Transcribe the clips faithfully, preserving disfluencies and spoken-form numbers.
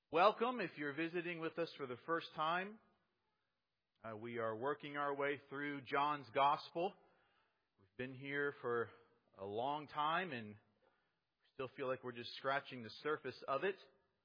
Welcome if you're visiting with us for the first time. Uh, we are working our way through John's Gospel. We've been here for a long time and still feel like we're just scratching the surface of it.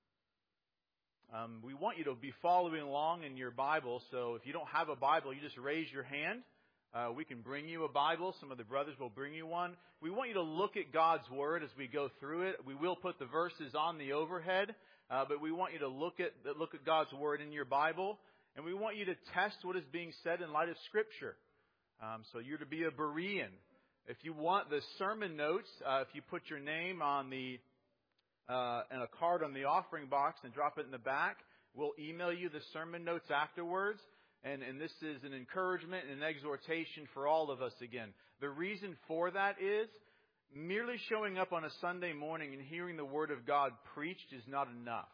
Um, we want you to be following along in your Bible, so if you don't have a Bible, you just raise your hand. Uh, we can bring you a Bible. Some of the brothers will bring you one. We want you to look at God's Word as we go through it. We will put the verses on the overhead. Uh, but we want you to look at look at God's Word in your Bible, and we want you to test what is being said in light of Scripture. Um, so you're to be a Berean. If you want the sermon notes, uh, if you put your name on the uh, and a card on the offering box and drop it in the back, we'll email you the sermon notes afterwards. And, and this is an encouragement and an exhortation for all of us again. The reason for that is, merely showing up on a Sunday morning and hearing the Word of God preached is not enough.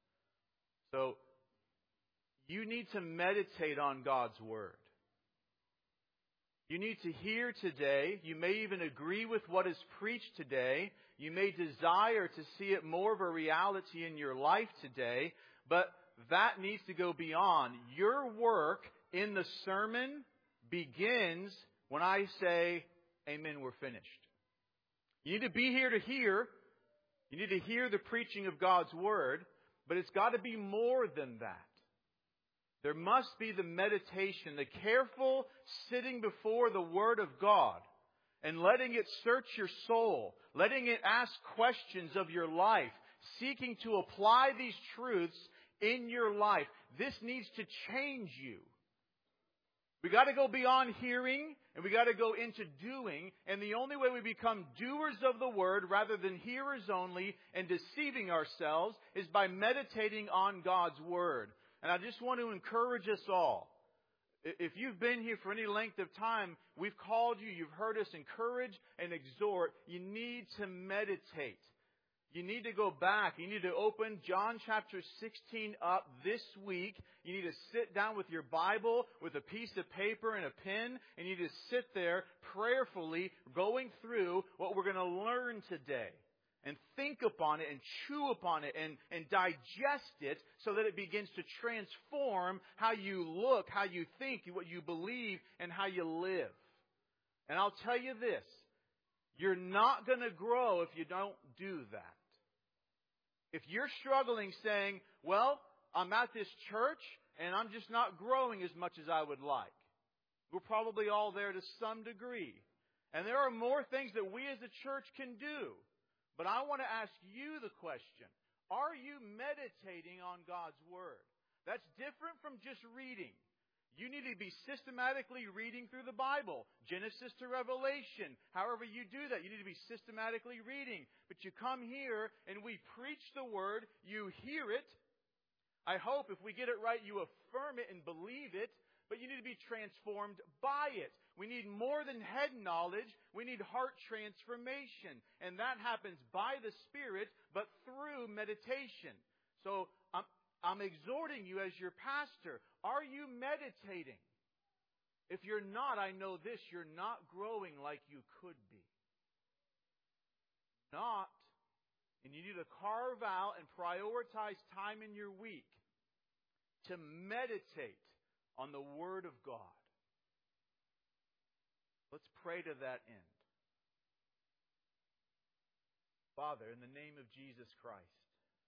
So, you need to meditate on God's Word. You need to hear today. You may even agree with what is preached today. You may desire to see it more of a reality in your life today. But that needs to go beyond. Your work in the sermon begins when I say, "Amen, we're finished." You need to be here to hear. You need to hear the preaching of God's Word. But it's got to be more than that. There must be the meditation, the careful sitting before the Word of God and letting it search your soul, letting it ask questions of your life, seeking to apply these truths in your life. This needs to change you. We got to go beyond hearing, and we got to go into doing. And the only way we become doers of the Word rather than hearers only and deceiving ourselves is by meditating on God's Word. And I just want to encourage us all. If you've been here for any length of time, we've called you, you've heard us encourage and exhort. You need to meditate. You need to go back. You need to open John chapter sixteen up this week. You need to sit down with your Bible, with a piece of paper and a pen, and you need to sit there prayerfully going through what we're going to learn today. And think upon it and chew upon it and, and digest it so that it begins to transform how you look, how you think, what you believe, and how you live. And I'll tell you this. You're not going to grow if you don't do that. If you're struggling saying, well, I'm at this church and I'm just not growing as much as I would like. We're probably all there to some degree. And there are more things that we as a church can do. But I want to ask you the question. Are you meditating on God's Word? That's different from just reading. You need to be systematically reading through the Bible, Genesis to Revelation. However you do that, you need to be systematically reading. But you come here and we preach the Word, you hear it. I hope if we get it right, you affirm it and believe it. But you need to be transformed by it. We need more than head knowledge. We need heart transformation. And that happens by the Spirit, but through meditation. So I'm I'm exhorting you as your pastor. Are you meditating? If you're not, I know this, you're not growing like you could be. Not. And you need to carve out and prioritize time in your week to meditate on the Word of God. Let's pray to that end. Father, in the name of Jesus Christ,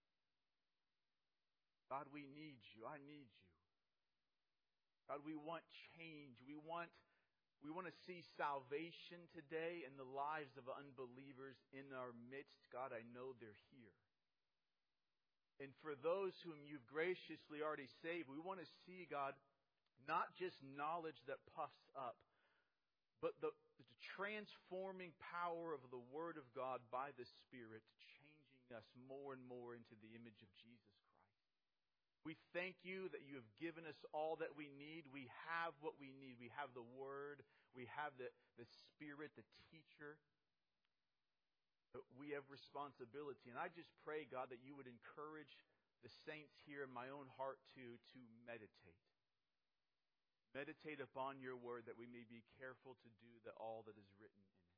God, we need you. I need you. God, we want change. We want, we want to see salvation today in the lives of unbelievers in our midst. God, I know they're here. And for those whom you've graciously already saved, we want to see, God, not just knowledge that puffs up, but the, the transforming power of the Word of God by the Spirit, changing us more and more into the image of Jesus Christ. We thank you that you have given us all that we need. We have what we need. We have the Word. We have the, the Spirit, the teacher. But we have responsibility. And I just pray, God, that you would encourage the saints here in my own heart too to meditate. Meditate upon your Word that we may be careful to do that all that is written in it.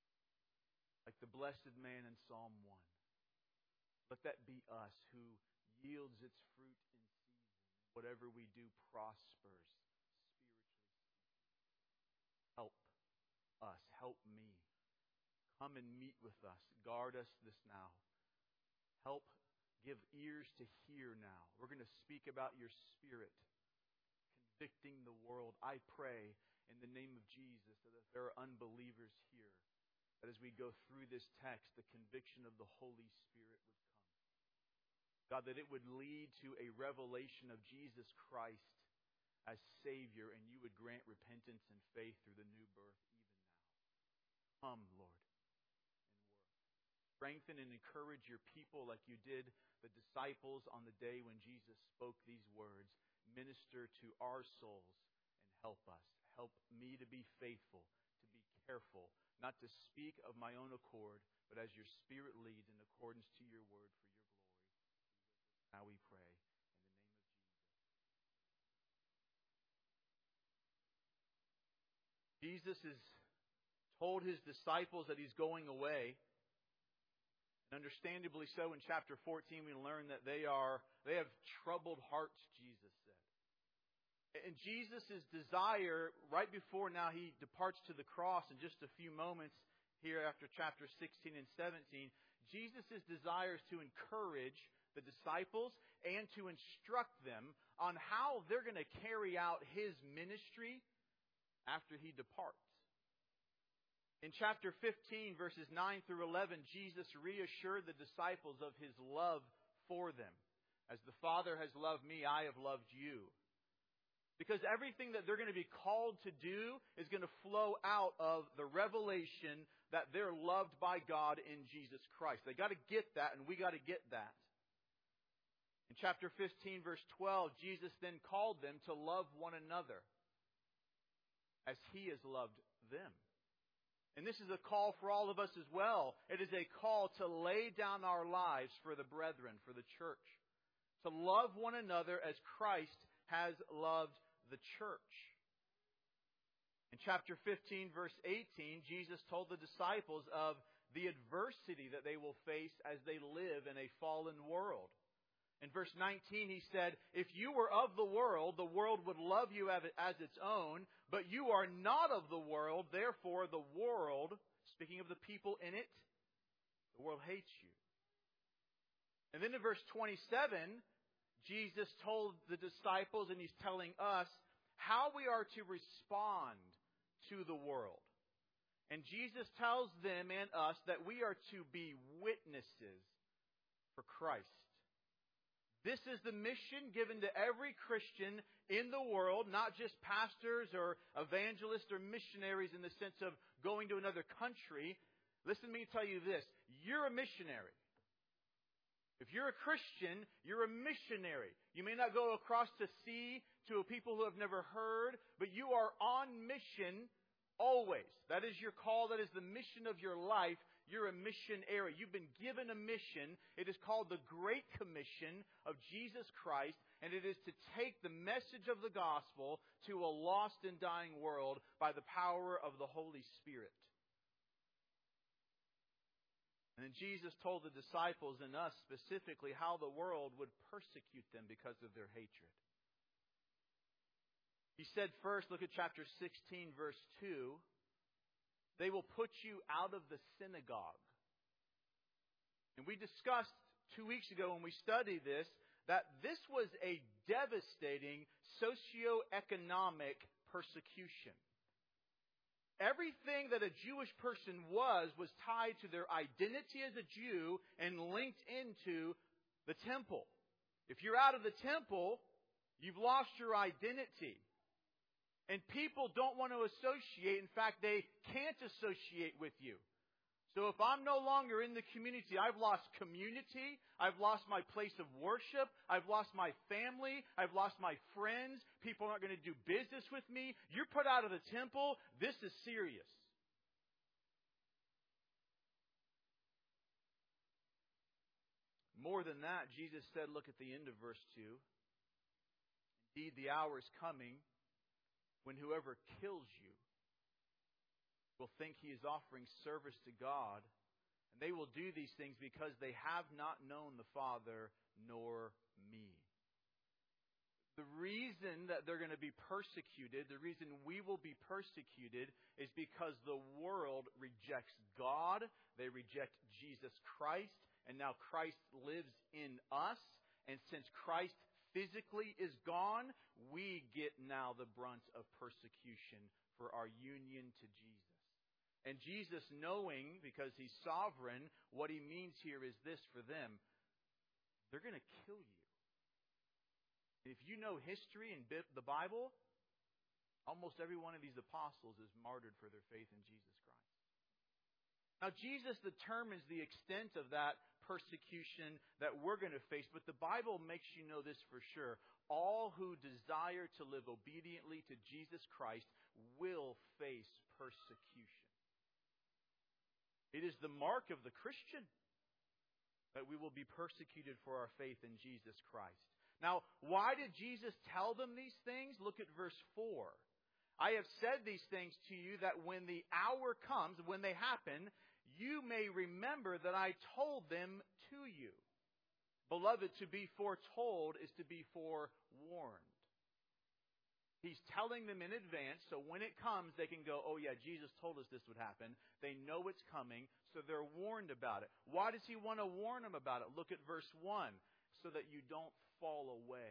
Like the blessed man in Psalm one. Let that be us who yields its fruit in season. Whatever we do prospers, spiritually speaking. Help us. Help me. Come and meet with us. Guard us this now. Help give ears to hear now. We're going to speak about your Spirit convicting the world. I pray in the name of Jesus that if there are unbelievers here, that as we go through this text, the conviction of the Holy Spirit would come. God, that it would lead to a revelation of Jesus Christ as Savior, and you would grant repentance and faith through the new birth even now. Come, Lord. Strengthen and encourage your people like you did the disciples on the day when Jesus spoke these words. Minister to our souls and help us. Help me to be faithful, to be careful, not to speak of my own accord, but as your Spirit leads in accordance to your word for your glory. Now we pray in the name of Jesus. Jesus has told his disciples that he's going away. And understandably so, in chapter fourteen, we learn that they are they have troubled hearts, Jesus said. And Jesus' desire, right before now he departs to the cross in just a few moments here after chapter sixteen and seventeen, Jesus' desire is to encourage the disciples and to instruct them on how they're going to carry out his ministry after he departs. In chapter fifteen, verses nine through eleven, Jesus reassured the disciples of his love for them. As the Father has loved me, I have loved you. Because everything that they're going to be called to do is going to flow out of the revelation that they're loved by God in Jesus Christ. They got to get that, and we got to get that. In chapter fifteen, verse twelve, Jesus then called them to love one another as he has loved them. And this is a call for all of us as well. It is a call to lay down our lives for the brethren, for the church. To love one another as Christ has loved the church. In chapter fifteen, verse eighteen, Jesus told the disciples of the adversity that they will face as they live in a fallen world. In verse nineteen, he said, if you were of the world, the world would love you as its own, but you are not of the world, therefore the world, speaking of the people in it, the world hates you. And then in verse twenty-seven, Jesus told the disciples, and he's telling us, how we are to respond to the world. And Jesus tells them and us that we are to be witnesses for Christ. This is the mission given to every Christian in the world, not just pastors or evangelists or missionaries in the sense of going to another country. Listen to me tell you this. You're a missionary. If you're a Christian, you're a missionary. You may not go across the sea to a people who have never heard, but you are on mission always. That is your call. That is the mission of your life. You're a missionary. You've been given a mission. It is called the Great Commission of Jesus Christ, and it is to take the message of the gospel to a lost and dying world by the power of the Holy Spirit. And then Jesus told the disciples and us specifically how the world would persecute them because of their hatred. He said first, look at chapter sixteen, verse two. They will put you out of the synagogue. And we discussed two weeks ago when we studied this, that this was a devastating socioeconomic persecution. Everything that a Jewish person was, was tied to their identity as a Jew and linked into the temple. If you're out of the temple, you've lost your identity. And people don't want to associate. In fact, they can't associate with you. So if I'm no longer in the community, I've lost community. I've lost my place of worship. I've lost my family. I've lost my friends. People aren't going to do business with me. You're put out of the temple. This is serious. More than that, Jesus said, look at the end of verse two. Indeed, the hour is coming when whoever kills you will think he is offering service to God, And they will do these things because they have not known the Father nor me. The reason that they're going to be persecuted, the reason we will be persecuted, is because the world rejects God. They reject Jesus Christ. And now Christ lives in us. And since Christ physically is gone, we get now the brunt of persecution for our union to Jesus. And Jesus, knowing, because He's sovereign, what He means here is this for them. They're going to kill you. If you know history and the Bible, almost every one of these apostles is martyred for their faith in Jesus Christ. Now, Jesus determines the extent of that persecution that we're going to face, but the Bible makes you know this for sure. All who desire to live obediently to Jesus Christ will face persecution. It is the mark of the Christian that we will be persecuted for our faith in Jesus Christ. Now, why did Jesus tell them these things? Look at verse four. I have said these things to you that when the hour comes, when they happen, you may remember that I told them to you. Beloved, to be foretold is to be forewarned. He's telling them in advance, so when it comes, they can go, oh yeah, Jesus told us this would happen. They know it's coming, so they're warned about it. Why does He want to warn them about it? Look at verse one. So that you don't fall away.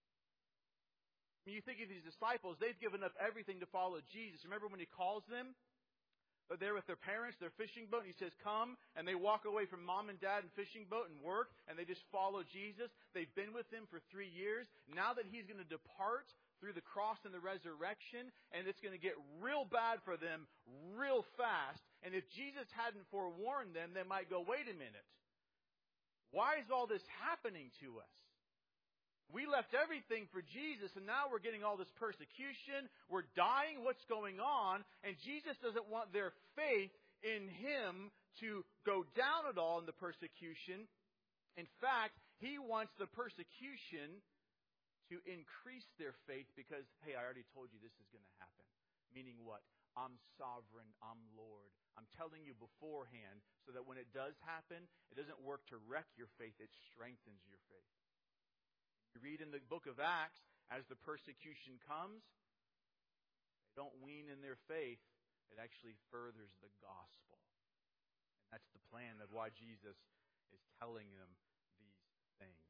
When you think of these disciples, they've given up everything to follow Jesus. Remember when He calls them? They're there with their parents, their fishing boat, and He says, come. And they walk away from mom and dad and fishing boat and work, and they just follow Jesus. They've been with Him for three years. Now that He's going to depart through the cross and the resurrection, and it's going to get real bad for them real fast. And if Jesus hadn't forewarned them, they might go, wait a minute. Why is all this happening to us? We left everything for Jesus, and now we're getting all this persecution. We're dying. What's going on? And Jesus doesn't want their faith in Him to go down at all in the persecution. In fact, He wants the persecution to increase their faith because, hey, I already told you this is going to happen. Meaning what? I'm sovereign. I'm Lord. I'm telling you beforehand so that when it does happen, it doesn't work to wreck your faith. It strengthens your faith. You read in the book of Acts, as the persecution comes, they don't wean in their faith. It actually furthers the gospel. And that's the plan of why Jesus is telling them these things.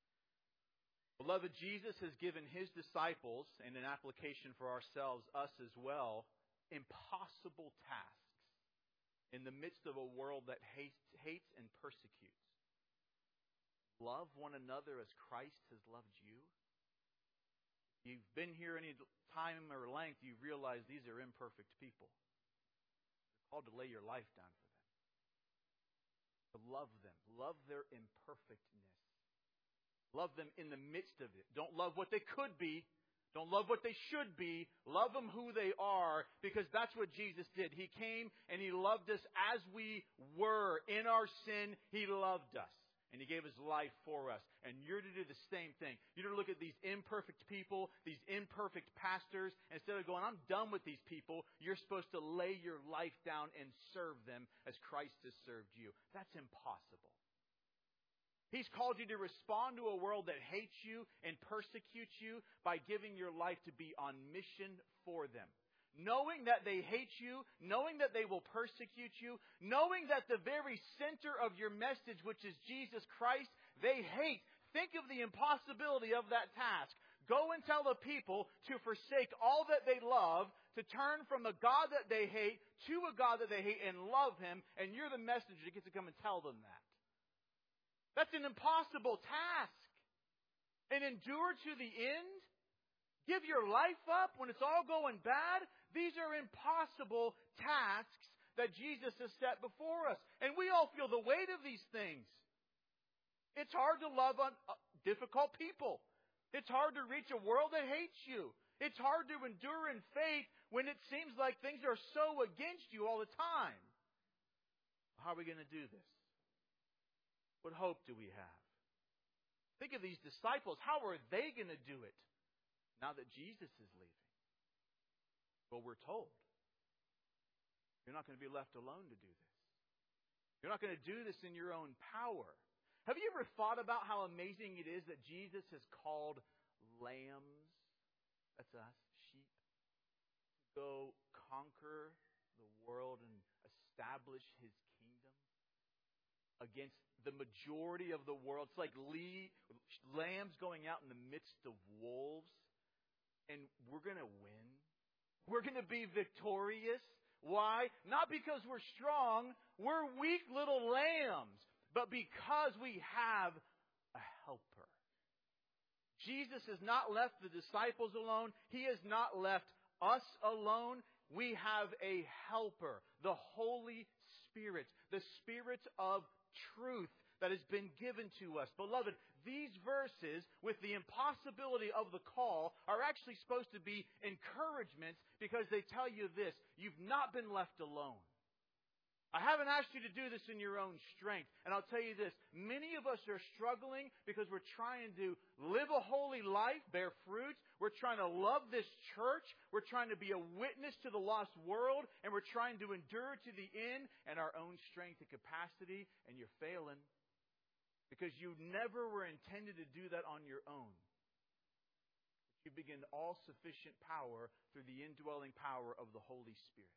Beloved, Jesus has given His disciples, and an application for ourselves, us as well, impossible tasks in the midst of a world that hates, hates and persecutes. Love one another as Christ has loved you. If you've been here any time or length, you realize these are imperfect people. You're called to lay your life down for them. To love them. Love their imperfectness. Love them in the midst of it. Don't love what they could be. Don't love what they should be. Love them who they are, because that's what Jesus did. He came and He loved us as we were. In our sin, He loved us. And He gave His life for us. And you're to do the same thing. You're to look at these imperfect people, these imperfect pastors. Instead of going, I'm done with these people, you're supposed to lay your life down and serve them as Christ has served you. That's impossible. He's called you to respond to a world that hates you and persecutes you by giving your life to be on mission for them. Knowing that they hate you, knowing that they will persecute you, knowing that the very center of your message, which is Jesus Christ, they hate. Think of the impossibility of that task. Go and tell the people to forsake all that they love, to turn from the God that they hate to a God that they hate and love Him, and you're the messenger that gets to come and tell them that. That's an impossible task. And endure to the end? Give your life up when it's all going bad? These are impossible tasks that Jesus has set before us. And we all feel the weight of these things. It's hard to love on difficult people. It's hard to reach a world that hates you. It's hard to endure in faith when it seems like things are so against you all the time. How are we going to do this? What hope do we have? Think of these disciples. How are they going to do it now that Jesus is leaving? Well, we're told you're not going to be left alone to do this. You're not going to do this in your own power. Have you ever thought about how amazing it is that Jesus has called lambs, that's us, sheep, to go conquer the world and establish His kingdom against the majority of the world? It's like le- lambs going out in the midst of wolves, and we're going to win. We're going to be victorious. Why? Not because we're strong. We're weak little lambs. But because we have a helper. Jesus has not left the disciples alone. He has not left us alone. We have a helper, the Holy Spirit, the Spirit of truth that has been given to us. Beloved, these verses with the impossibility of the call are actually supposed to be encouragements because they tell you this: you've not been left alone. I haven't asked you to do this in your own strength. And I'll tell you this, many of us are struggling because we're trying to live a holy life, bear fruit. We're trying to love this church. We're trying to be a witness to the lost world. And we're trying to endure to the end in our own strength and capacity. And you're failing because you never were intended to do that on your own. You begin all-sufficient power through the indwelling power of the Holy Spirit.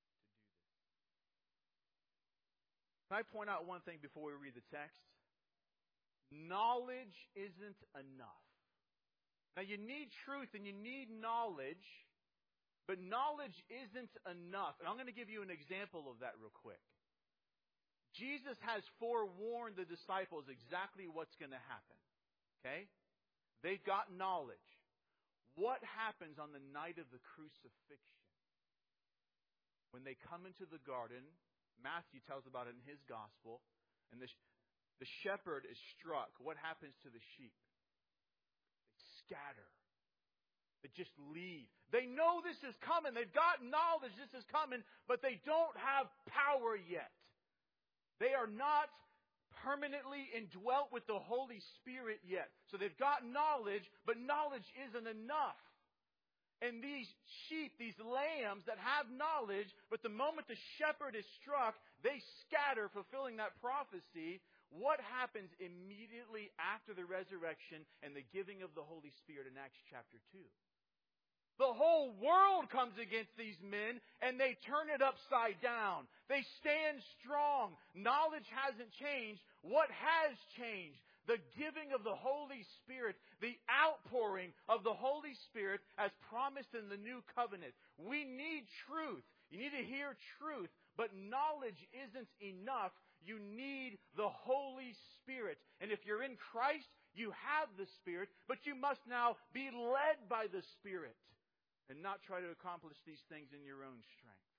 Can I point out one thing before we read the text? Knowledge isn't enough. Now, you need truth and you need knowledge, but knowledge isn't enough. And I'm going to give you an example of that real quick. Jesus has forewarned the disciples exactly what's going to happen. Okay? They've got knowledge. What happens on the night of the crucifixion? When they come into the garden, Matthew tells about it in his gospel. And the, the shepherd is struck. What happens to the sheep? They scatter. They just leave. They know this is coming. They've got knowledge this is coming, but they don't have power yet. They are not permanently indwelt with the Holy Spirit yet. So they've got knowledge, but knowledge isn't enough. And these sheep, these lambs that have knowledge, but the moment the shepherd is struck, they scatter, fulfilling that prophecy. What happens immediately after the resurrection and the giving of the Holy Spirit in Acts chapter two? The whole world comes against these men, and they turn it upside down. They stand strong. Knowledge hasn't changed. What has changed? The giving of the Holy Spirit, the outpouring of the Holy Spirit as promised in the new covenant. We need truth. You need to hear truth, but knowledge isn't enough. You need the Holy Spirit. And if you're in Christ, you have the Spirit, but you must now be led by the Spirit and not try to accomplish these things in your own strength.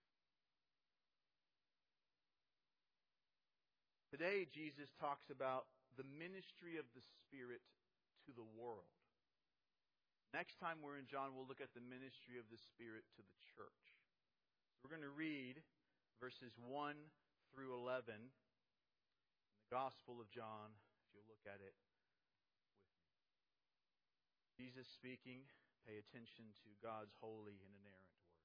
Today, Jesus talks about the ministry of the Spirit to the world. Next time we're in John, we'll look at the ministry of the Spirit to the church. We're going to read verses one through eleven in the Gospel of John, if you'll look at it with me. Jesus speaking, pay attention to God's holy and inerrant word.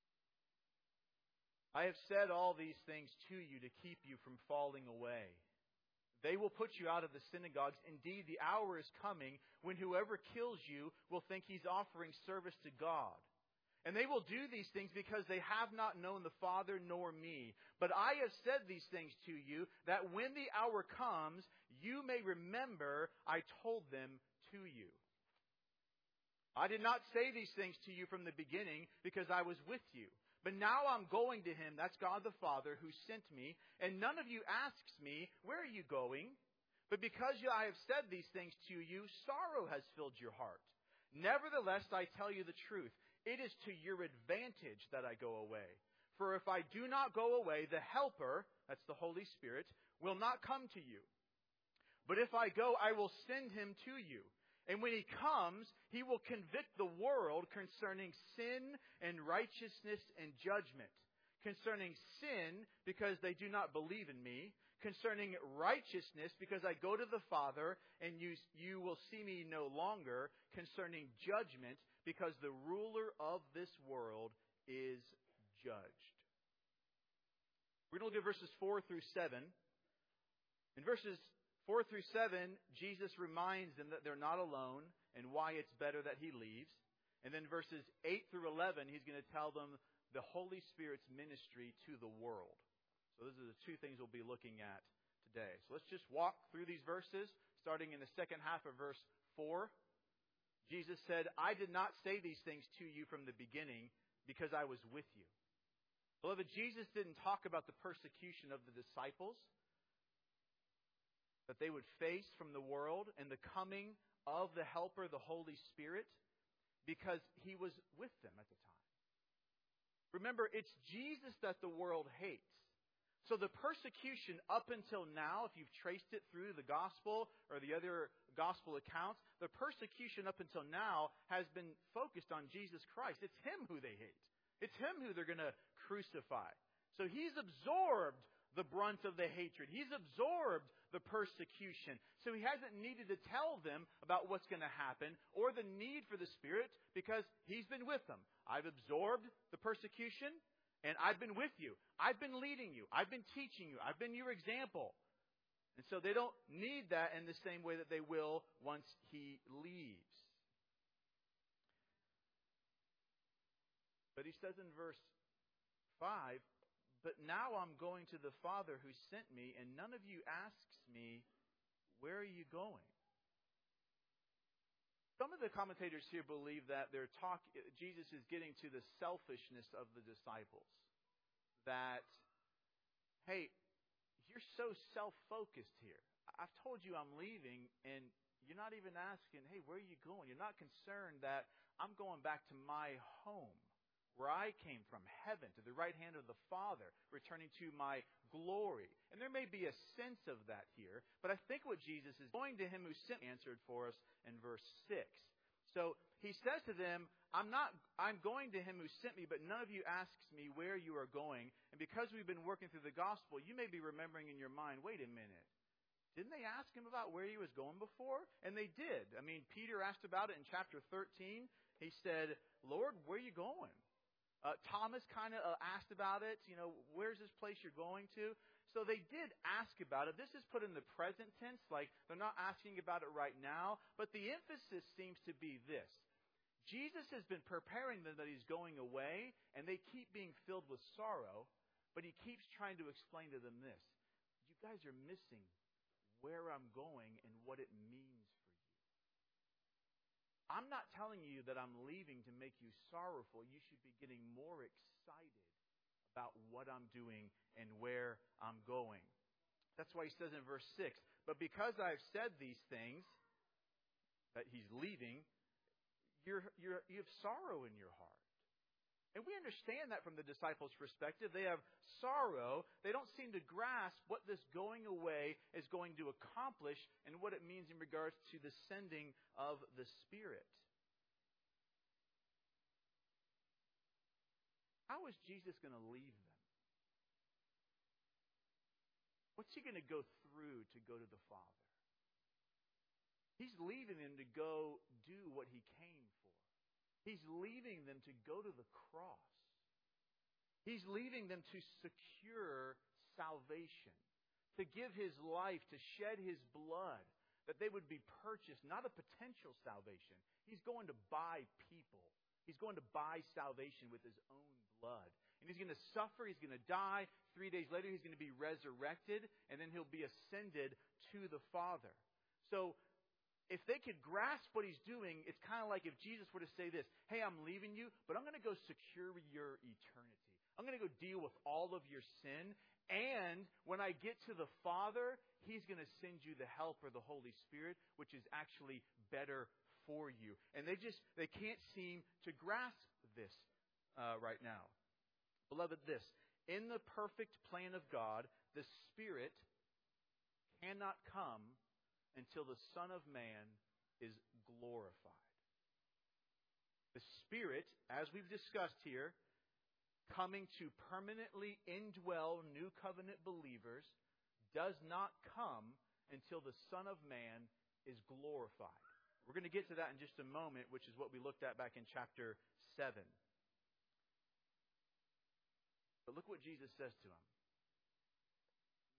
I have said all these things to you to keep you from falling away. They will put you out of the synagogues. Indeed, the hour is coming when whoever kills you will think he's offering service to God. And they will do these things because they have not known the Father nor me. But I have said these things to you, that when the hour comes, you may remember I told them to you. I did not say these things to you from the beginning because I was with you. But now I'm going to him, that's God the Father, who sent me. And none of you asks me, where are you going? But because I have said these things to you, sorrow has filled your heart. Nevertheless, I tell you the truth. It is to your advantage that I go away. For if I do not go away, the Helper, that's the Holy Spirit, will not come to you. But if I go, I will send him to you. And when he comes, he will convict the world concerning sin and righteousness and judgment. Concerning sin, because they do not believe in me. Concerning righteousness, because I go to the Father, and you, you will see me no longer. Concerning judgment, because the ruler of this world is judged. We're going to look at verses four through seven. In verses four through seven, Jesus reminds them that they're not alone and why it's better that He leaves. And then verses eight through eleven, He's going to tell them the Holy Spirit's ministry to the world. So those are the two things we'll be looking at today. So let's just walk through these verses, starting in the second half of verse four. Jesus said, I did not say these things to you from the beginning because I was with you. Beloved, Jesus didn't talk about the persecution of the disciples that they would face from the world and the coming of the Helper, the Holy Spirit, because He was with them at the time. Remember, it's Jesus that the world hates. So the persecution up until now, if you've traced it through the gospel or the other gospel accounts, the persecution up until now has been focused on Jesus Christ. It's Him who they hate. It's Him who they're going to crucify. So He's absorbed the brunt of the hatred. He's absorbed the persecution. So He hasn't needed to tell them about what's going to happen or the need for the Spirit because He's been with them. I've absorbed the persecution. And I've been with you. I've been leading you. I've been teaching you. I've been your example. And so they don't need that in the same way that they will once He leaves. But He says in verse five, but now I'm going to the Father who sent me, and none of you asks me, where are you going? Some of the commentators here believe that they're talk, Jesus is getting to the selfishness of the disciples. That, hey, you're so self-focused here. I've told you I'm leaving, and you're not even asking, hey, where are you going? You're not concerned that I'm going back to my home, where I came from, heaven, to the right hand of the Father, returning to my glory. And there may be a sense of that here, but I think what Jesus is going to Him who sent answered for us in verse six. So He says to them, I'm not, I'm going to Him who sent me, but none of you asks me where you are going. And because we've been working through the gospel, you may be remembering in your mind, wait a minute. Didn't they ask Him about where He was going before? And they did. I mean, Peter asked about it in chapter thirteen. He said, Lord, where are you going? Uh, Thomas kind of uh, asked about it. You know, where's this place you're going to? So they did ask about it. This is put in the present tense, like they're not asking about it right now. But the emphasis seems to be this. Jesus has been preparing them that He's going away, and they keep being filled with sorrow. But He keeps trying to explain to them this. You guys are missing where I'm going and what it means for you. I'm not telling you that I'm leaving to make you sorrowful. You should be getting more excited about what I'm doing and where I'm going. That's why He says in verse six, but because I've said these things, that He's leaving, you're, you're, you have sorrow in your heart. And we understand that from the disciples' perspective. They have sorrow. They don't seem to grasp what this going away is going to accomplish and what it means in regards to the sending of the Spirit. How is Jesus going to leave them? What's He going to go through to go to the Father? He's leaving them to go do what He came for. He's leaving them to go to the cross. He's leaving them to secure salvation, to give His life, to shed His blood, that they would be purchased, not a potential salvation. He's going to buy people. He's going to buy salvation with His own blood. And He's going to suffer. He's going to die. Three days later, He's going to be resurrected, and then He'll be ascended to the Father. So, if they could grasp what He's doing, it's kind of like if Jesus were to say this, hey, I'm leaving you, but I'm going to go secure your eternity. I'm going to go deal with all of your sin. And when I get to the Father, He's going to send you the Helper, the Holy Spirit, which is actually better for you. And they just, they can't seem to grasp this uh, right now. Beloved, this, in the perfect plan of God, the Spirit cannot come until the Son of Man is glorified. The Spirit, as we've discussed here, coming to permanently indwell New Covenant believers, does not come until the Son of Man is glorified. We're going to get to that in just a moment, which is what we looked at back in chapter seven. But look what Jesus says to him.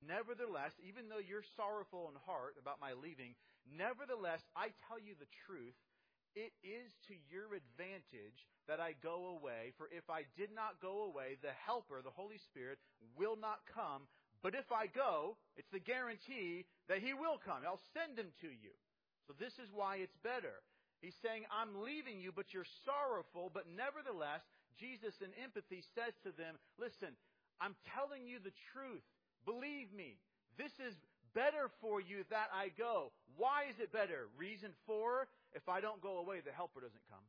Nevertheless, even though you're sorrowful in heart about my leaving, nevertheless, I tell you the truth. It is to your advantage that I go away. For if I did not go away, the Helper, the Holy Spirit, will not come. But if I go, it's the guarantee that He will come. I'll send Him to you. So this is why it's better. He's saying, I'm leaving you, but you're sorrowful. But nevertheless, Jesus in empathy says to them, listen, I'm telling you the truth. Believe me, this is better for you that I go. Why is it better? Reason four, if I don't go away, the Helper doesn't come.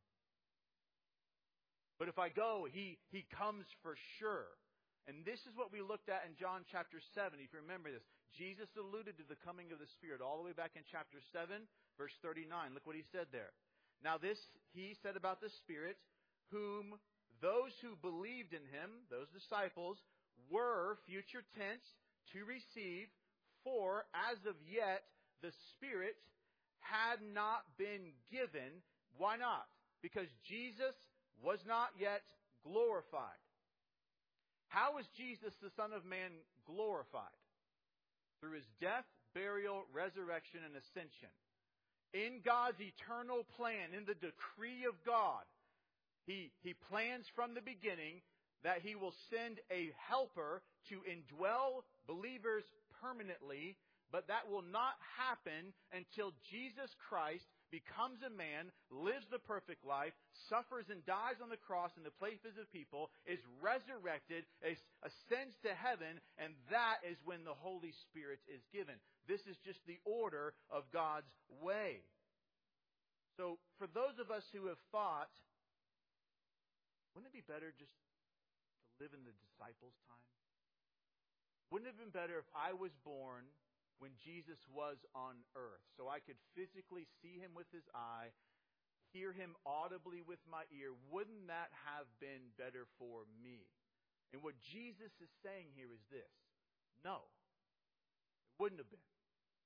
But if I go, He, he comes for sure. And this is what we looked at in John chapter seven. If you remember this, Jesus alluded to the coming of the Spirit all the way back in chapter seven, verse thirty-nine. Look what He said there. Now this He said about the Spirit, whom those who believed in Him, those disciples, were, future tense, to receive, for as of yet the Spirit had not been given. Why not? Because Jesus was not yet glorified. How is Jesus, the Son of Man, glorified? Through His death, burial, resurrection, and ascension. In God's eternal plan, in the decree of God, He, he plans from the beginning that He will send a helper to indwell believers permanently, but that will not happen until Jesus Christ becomes a man, lives the perfect life, suffers and dies on the cross in the places of people, is resurrected, ascends to heaven, and that is when the Holy Spirit is given. This is just the order of God's way. So for those of us who have thought, wouldn't it be better just to live in the disciples' time? Wouldn't it have been better if I was born when Jesus was on earth, so I could physically see Him with His eye, hear Him audibly with my ear? Wouldn't that have been better for me? And what Jesus is saying here is this: no, it wouldn't have been.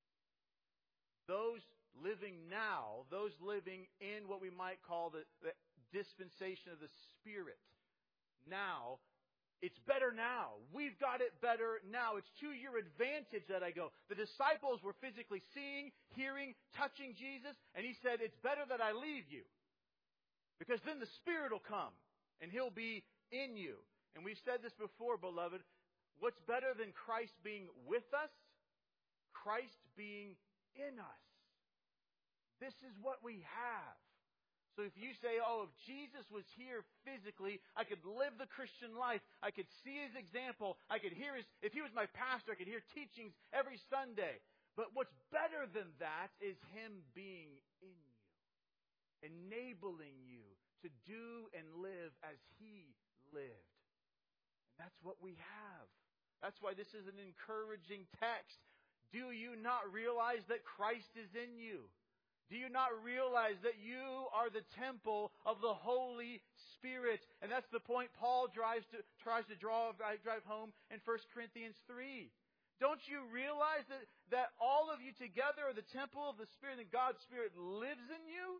Those living now, those living in what we might call the, the dispensation of the Spirit, now, it's better now. We've got it better now. It's to your advantage that I go. The disciples were physically seeing, hearing, touching Jesus, and He said, it's better that I leave you. Because then the Spirit will come, and He'll be in you. And we've said this before, beloved. What's better than Christ being with us? Christ being in us. This is what we have. So if you say, oh, if Jesus was here physically, I could live the Christian life. I could see His example. I could hear His, if He was my pastor, I could hear teachings every Sunday. But what's better than that is Him being in you, enabling you to do and live as He lived. And that's what we have. That's why this is an encouraging text. Do you not realize that Christ is in you? Do you not realize that you are the temple of the Holy Spirit? And that's the point Paul drives to, tries to draw, drive home in First Corinthians three. Don't you realize that, that all of you together are the temple of the Spirit and God's Spirit lives in you?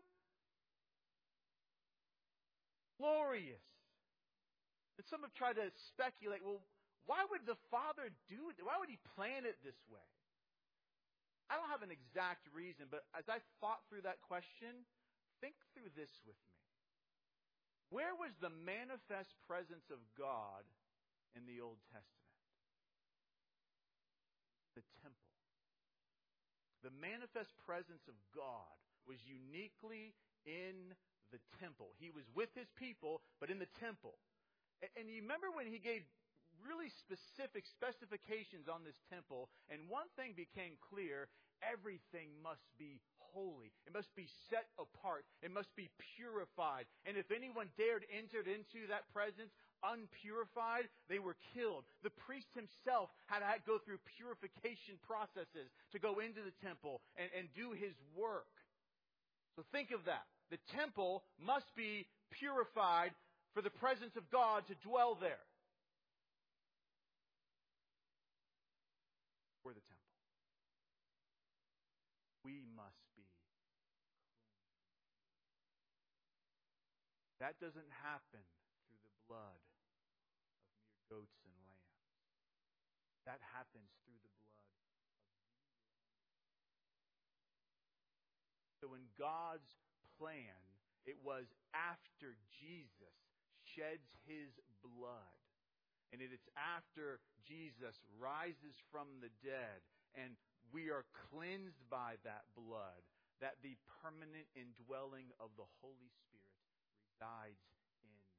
Glorious. And some have tried to speculate, well, why would the Father do it? Why would He plan it this way? I don't have an exact reason, but as I thought through that question, think through this with me. Where was the manifest presence of God in the Old Testament? The temple. The manifest presence of God was uniquely in the temple. He was with His people, but in the temple. And you remember when He gave really specific specifications on this temple, and one thing became clear: everything must be holy. It must be set apart. It must be purified. And if anyone dared enter into that presence unpurified, they were killed. The priest himself had to go through purification processes to go into the temple and, and do his work. So think of that. The temple must be purified for the presence of God to dwell there. We're the temple. We must be clean. That doesn't happen through the blood of mere goats and lambs. That happens through the blood of Jesus. So in God's plan, it was after Jesus sheds his blood. And it is after Jesus rises from the dead and we are cleansed by that blood that the permanent indwelling of the Holy Spirit resides in us.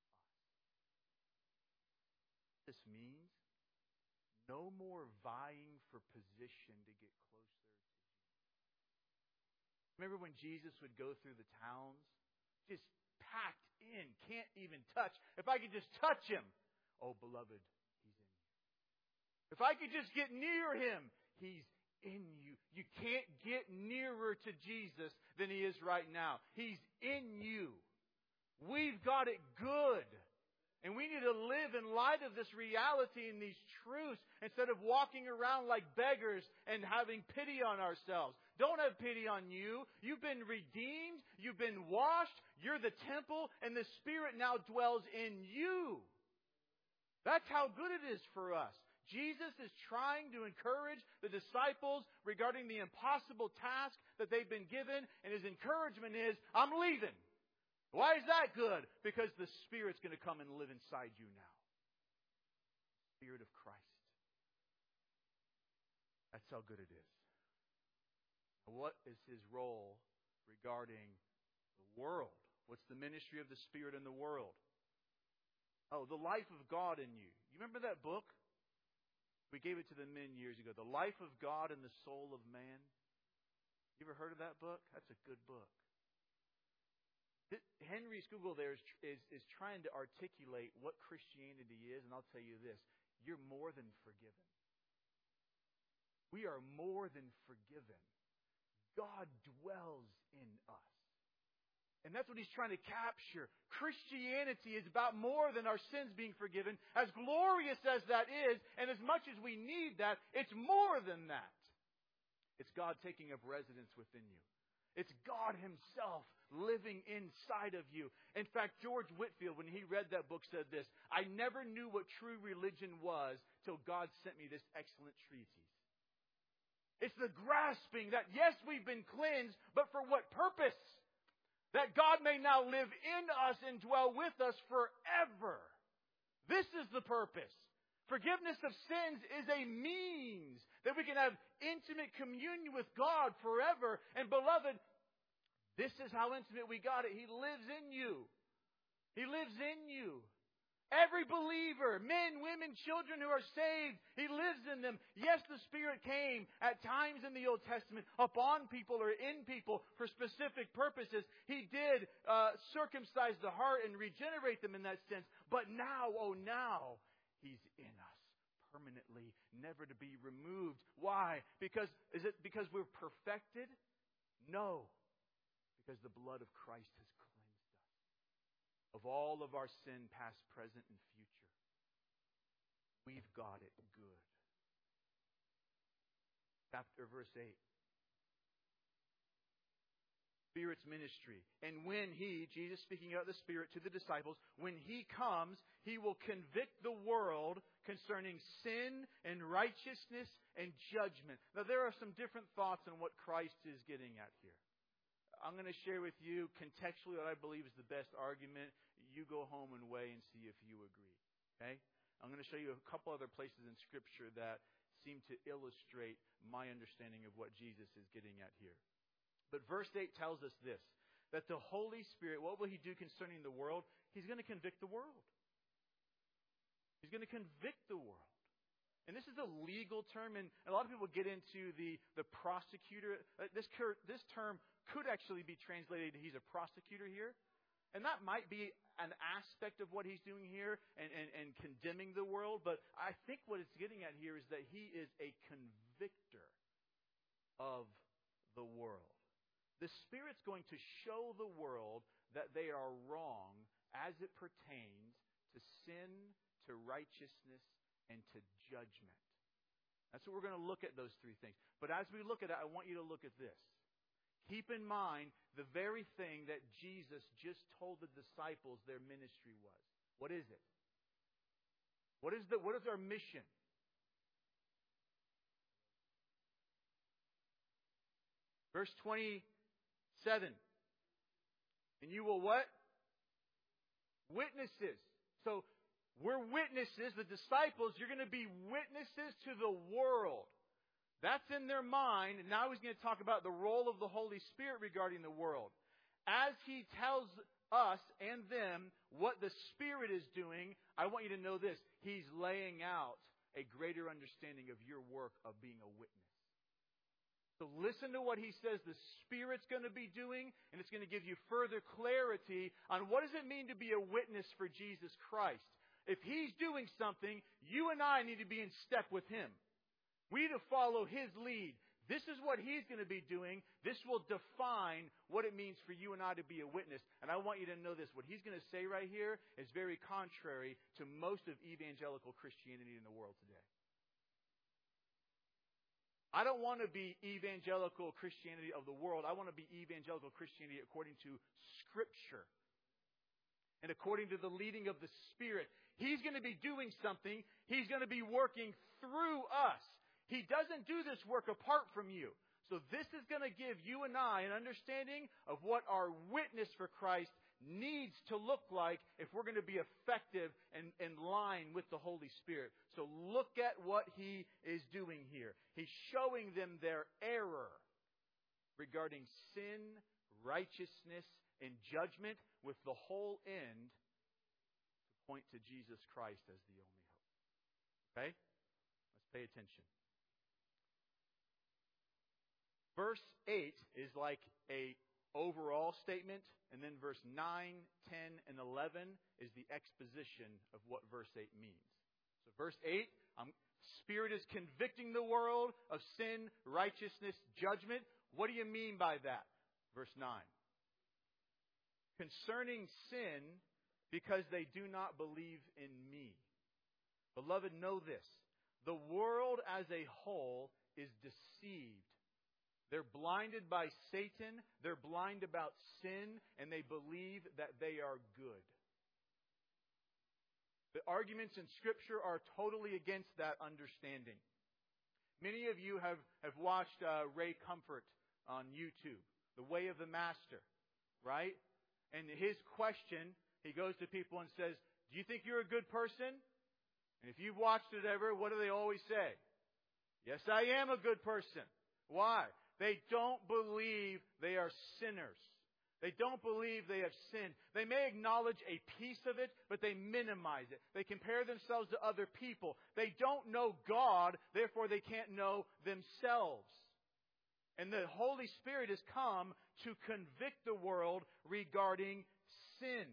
This means no more vying for position to get closer to Jesus. Remember when Jesus would go through the towns? Just packed in, can't even touch. If I could just touch him, oh, beloved, he's in you. If I could just get near him, he's in you. You can't get nearer to Jesus than he is right now. He's in you. We've got it good. And we need to live in light of this reality and these truths instead of walking around like beggars and having pity on ourselves. Don't have pity on you. You've been redeemed. You've been washed. You're the temple, and the Spirit now dwells in you. That's how good it is for us. Jesus is trying to encourage the disciples regarding the impossible task that they've been given, and his encouragement is, I'm leaving. Why is that good? Because the Spirit's going to come and live inside you now. Spirit of Christ. That's how good it is. What is his role regarding the world? What's the ministry of the Spirit in the world? Oh, the life of God in you. You remember that book? We gave it to the men years ago. The Life of God in the Soul of Man. You ever heard of that book? That's a good book. Henry Scougal there is, is, is trying to articulate what Christianity is, and I'll tell you this. You're more than forgiven. We are more than forgiven. God dwells in us. And that's what he's trying to capture. Christianity is about more than our sins being forgiven. As glorious as that is, and as much as we need that, it's more than that. It's God taking up residence within you. It's God himself living inside of you. In fact, George Whitefield, when he read that book, said this, I never knew what true religion was till God sent me this excellent treatise. It's the grasping that, yes, we've been cleansed, but for what purpose? That God may now live in us and dwell with us forever. This is the purpose. Forgiveness of sins is a means that we can have intimate communion with God forever. And beloved, this is how intimate we got it. He lives in you. He lives in you. Every believer, men, women, children who are saved, He lives in them. Yes, the Spirit came at times in the Old Testament upon people or in people for specific purposes. He did uh, circumcise the heart and regenerate them in that sense. But now, oh now, He's in us permanently, never to be removed. Why? Because is it because we're perfected? No. Because the blood of Christ has cleansed of all of our sin, past, present, and future. We've got it good. Chapter verse eight. Spirit's ministry. And when He, Jesus speaking about the Spirit to the disciples, when He comes, He will convict the world concerning sin and righteousness and judgment. Now there are some different thoughts on what Christ is getting at here. I'm going to share with you contextually what I believe is the best argument. You go home and weigh and see if you agree. Okay? I'm going to show you a couple other places in Scripture that seem to illustrate my understanding of what Jesus is getting at here. But verse eight tells us this, that the Holy Spirit, what will He do concerning the world? He's going to convict the world. He's going to convict the world. And this is a legal term, and a lot of people get into the, the prosecutor. This, this term could actually be translated, He's a prosecutor here. And that might be an aspect of what He's doing here and, and, and condemning the world. But I think what it's getting at here is that He is a convictor of the world. The Spirit's going to show the world that they are wrong as it pertains to sin, to righteousness, and to judgment. That's what we're going to look at, those three things. But as we look at it, I want you to look at this. Keep in mind the very thing that Jesus just told the disciples their ministry was. What is it? What is the what is our mission? Verse twenty-seven. And you will what? Witnesses. So we're witnesses. The disciples, you're going to be witnesses to the world. That's in their mind. And now he's going to talk about the role of the Holy Spirit regarding the world. As he tells us and them what the Spirit is doing, I want you to know this. He's laying out a greater understanding of your work of being a witness. So listen to what he says the Spirit's going to be doing, and it's going to give you further clarity on what does it mean to be a witness for Jesus Christ. If he's doing something, you and I need to be in step with him. We need to follow his lead. This is what he's going to be doing. This will define what it means for you and I to be a witness. And I want you to know this. What he's going to say right here is very contrary to most of evangelical Christianity in the world today. I don't want to be evangelical Christianity of the world. I want to be evangelical Christianity according to Scripture and according to the leading of the Spirit. He's going to be doing something. He's going to be working through us. He doesn't do this work apart from you. So this is going to give you and I an understanding of what our witness for Christ needs to look like if we're going to be effective and in line with the Holy Spirit. So look at what he is doing here. He's showing them their error regarding sin, righteousness, and judgment with the whole end to point to Jesus Christ as the only hope. Okay? Let's pay attention. Verse eight is like a overall statement, and then verse nine, ten, and eleven is the exposition of what verse eight means. So verse eight, um, Spirit is convicting the world of sin, righteousness, judgment. What do you mean by that? Verse nine. Concerning sin, because they do not believe in me. Beloved, know this. The world as a whole is deceived. They're blinded by Satan, they're blind about sin, and they believe that they are good. The arguments in Scripture are totally against that understanding. Many of you have, have watched uh, Ray Comfort on YouTube, The Way of the Master, right? And his question, he goes to people and says, do you think you're a good person? And if you've watched it ever, what do they always say? Yes, I am a good person. Why? They don't believe they are sinners. They don't believe they have sinned. They may acknowledge a piece of it, but they minimize it. They compare themselves to other people. They don't know God, therefore they can't know themselves. And the Holy Spirit has come to convict the world regarding sin.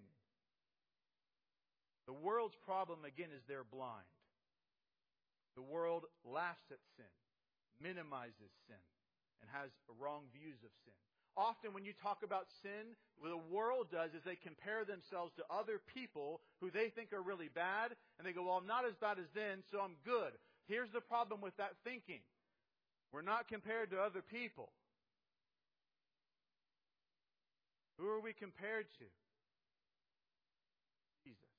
The world's problem, again, is they're blind. The world laughs at sin, minimizes sin, and has wrong views of sin. Often when you talk about sin, what the world does is they compare themselves to other people who they think are really bad, and they go, well, I'm not as bad as them, so I'm good. Here's the problem with that thinking. We're not compared to other people. Who are we compared to? Jesus.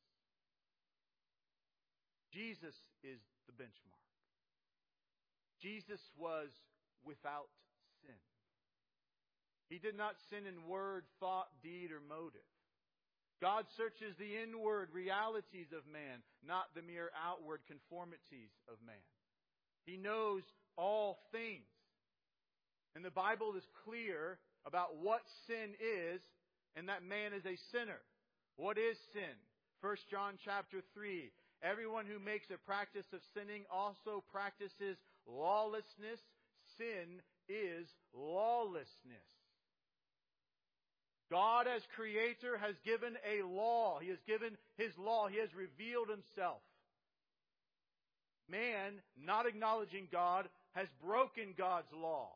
Jesus is the benchmark. Jesus was without sin. He did not sin in word, thought, deed, or motive. God searches the inward realities of man, not the mere outward conformities of man. He knows all things. And the Bible is clear about what sin is, and that man is a sinner. What is sin? First John chapter three. Everyone who makes a practice of sinning also practices lawlessness. Sin is lawlessness. God as creator has given a law. He has given His law. He has revealed Himself. Man, not acknowledging God, has broken God's law.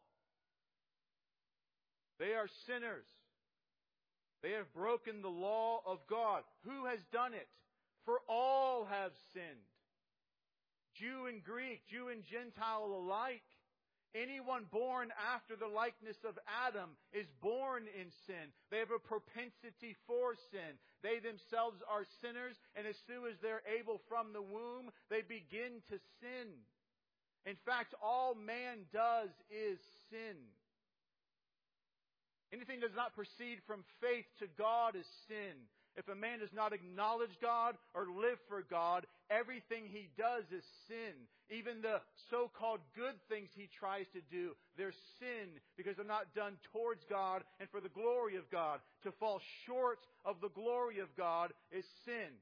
They are sinners. They have broken the law of God. Who has done it? For all have sinned. Jew and Greek, Jew and Gentile alike. Anyone born after the likeness of Adam is born in sin. They have a propensity for sin. They themselves are sinners, and as soon as they're able from the womb, they begin to sin. In fact, all man does is sin. Anything that does not proceed from faith to God is sin. If a man does not acknowledge God or live for God, everything he does is sin. Even the so-called good things he tries to do, they're sin because they're not done towards God and for the glory of God. To fall short of the glory of God is sin.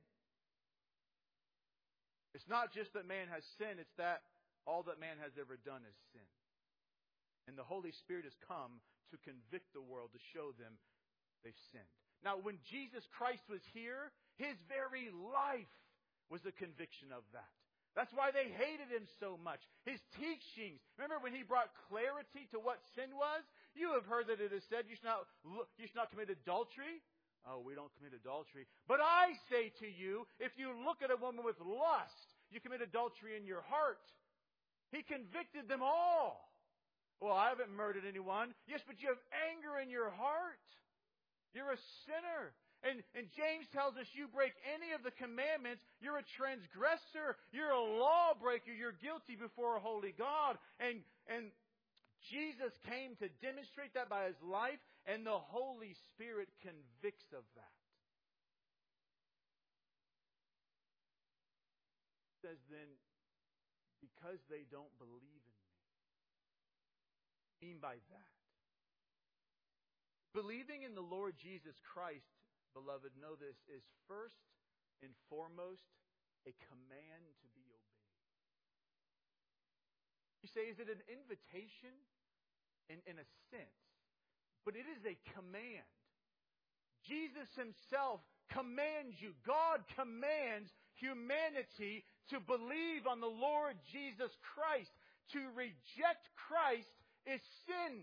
It's not just that man has sin, it's that all that man has ever done is sin. And the Holy Spirit has come to convict the world, to show them they've sinned. Now, when Jesus Christ was here, His very life was a conviction of that. That's why they hated Him so much. His teachings. Remember when He brought clarity to what sin was? You have heard that it is said, you should not, you should not commit adultery. Oh, we don't commit adultery. But I say to you, if you look at a woman with lust, you commit adultery in your heart. He convicted them all. Well, I haven't murdered anyone. Yes, but you have anger in your heart. You're a sinner. And, and James tells us you break any of the commandments, you're a transgressor. You're a lawbreaker. You're guilty before a holy God. And, and Jesus came to demonstrate that by His life, and the Holy Spirit convicts of that. It says then, because they don't believe in me. What do I mean by that? Believing in the Lord Jesus Christ, beloved, know this, is first and foremost a command to be obeyed. You say, is it an invitation? In, in a sense. But it is a command. Jesus Himself commands you. God commands humanity to believe on the Lord Jesus Christ. To reject Christ is sin.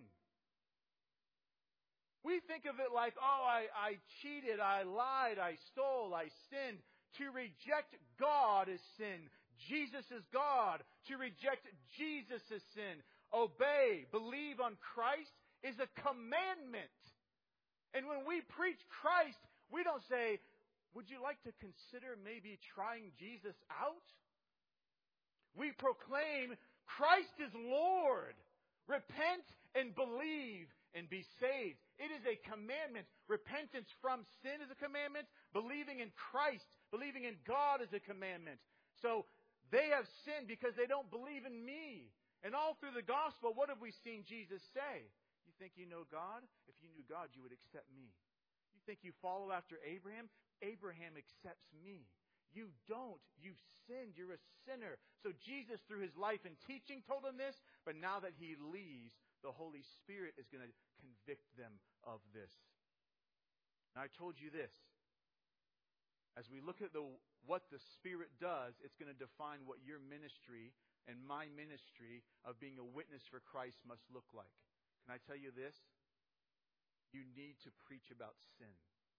We think of it like, oh, I, I cheated, I lied, I stole, I sinned. To reject God is sin. Jesus is God. To reject Jesus is sin. Obey, believe on Christ is a commandment. And when we preach Christ, we don't say, would you like to consider maybe trying Jesus out? We proclaim Christ is Lord. Repent and believe and be saved. It is a commandment. Repentance from sin is a commandment. Believing in Christ, believing in God is a commandment. So they have sinned because they don't believe in me. And all through the gospel, what have we seen Jesus say? You think you know God? If you knew God, you would accept me. You think you follow after Abraham? Abraham accepts me. You don't. You've sinned. You're a sinner. So Jesus, through His life and teaching, told them this. But now that He leaves, the Holy Spirit is going to convict them of this. Now, I told you this. As we look at the what the Spirit does, it's going to define what your ministry and my ministry of being a witness for Christ must look like. Can I tell you this? You need to preach about sin.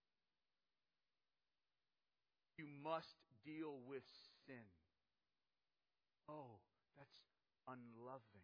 You must deal with sin. Oh, that's unloving.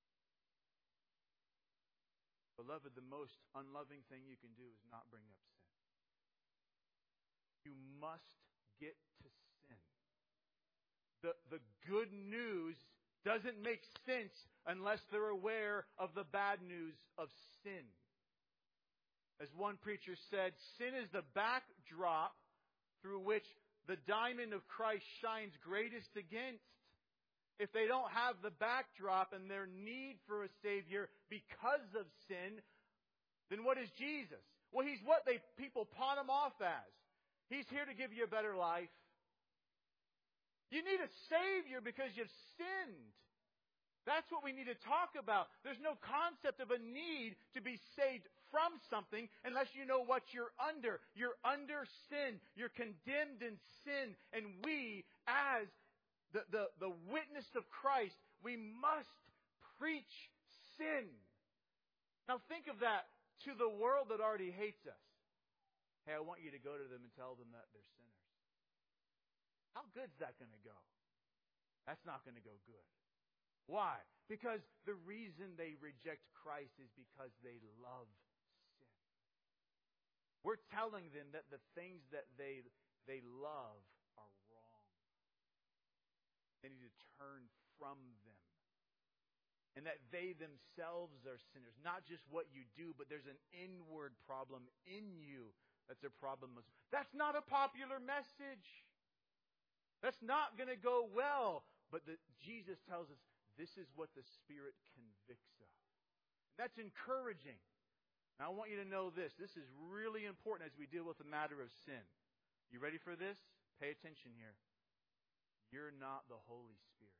Beloved, the most unloving thing you can do is not bring up sin. You must get to sin. The, the good news doesn't make sense unless they're aware of the bad news of sin. As one preacher said, sin is the backdrop through which the diamond of Christ shines greatest against. If they don't have the backdrop and their need for a Savior because of sin, then what is Jesus? Well, He's what they people pawn Him off as. He's here to give you a better life. You need a Savior because you've sinned. That's what we need to talk about. There's no concept of a need to be saved from something unless you know what you're under. You're under sin. You're condemned in sin. And we, as the, the, the witness of Christ, we must preach sin. Now think of that to the world that already hates us. Hey, I want you to go to them and tell them that they're sinners. How good's that going to go? That's not going to go good. Why? Because the reason they reject Christ is because they love sin. We're telling them that the things that they, they love are wrong. They need to turn from them. and that they themselves are sinners. Not just what you do, but there's an inward problem in you that's a problem. That's not a popular message. That's not going to go well. But the, Jesus tells us this is what the Spirit convicts of. That's encouraging. Now I want you to know this. This is really important as we deal with the matter of sin. You ready for this? Pay attention here. You're not the Holy Spirit.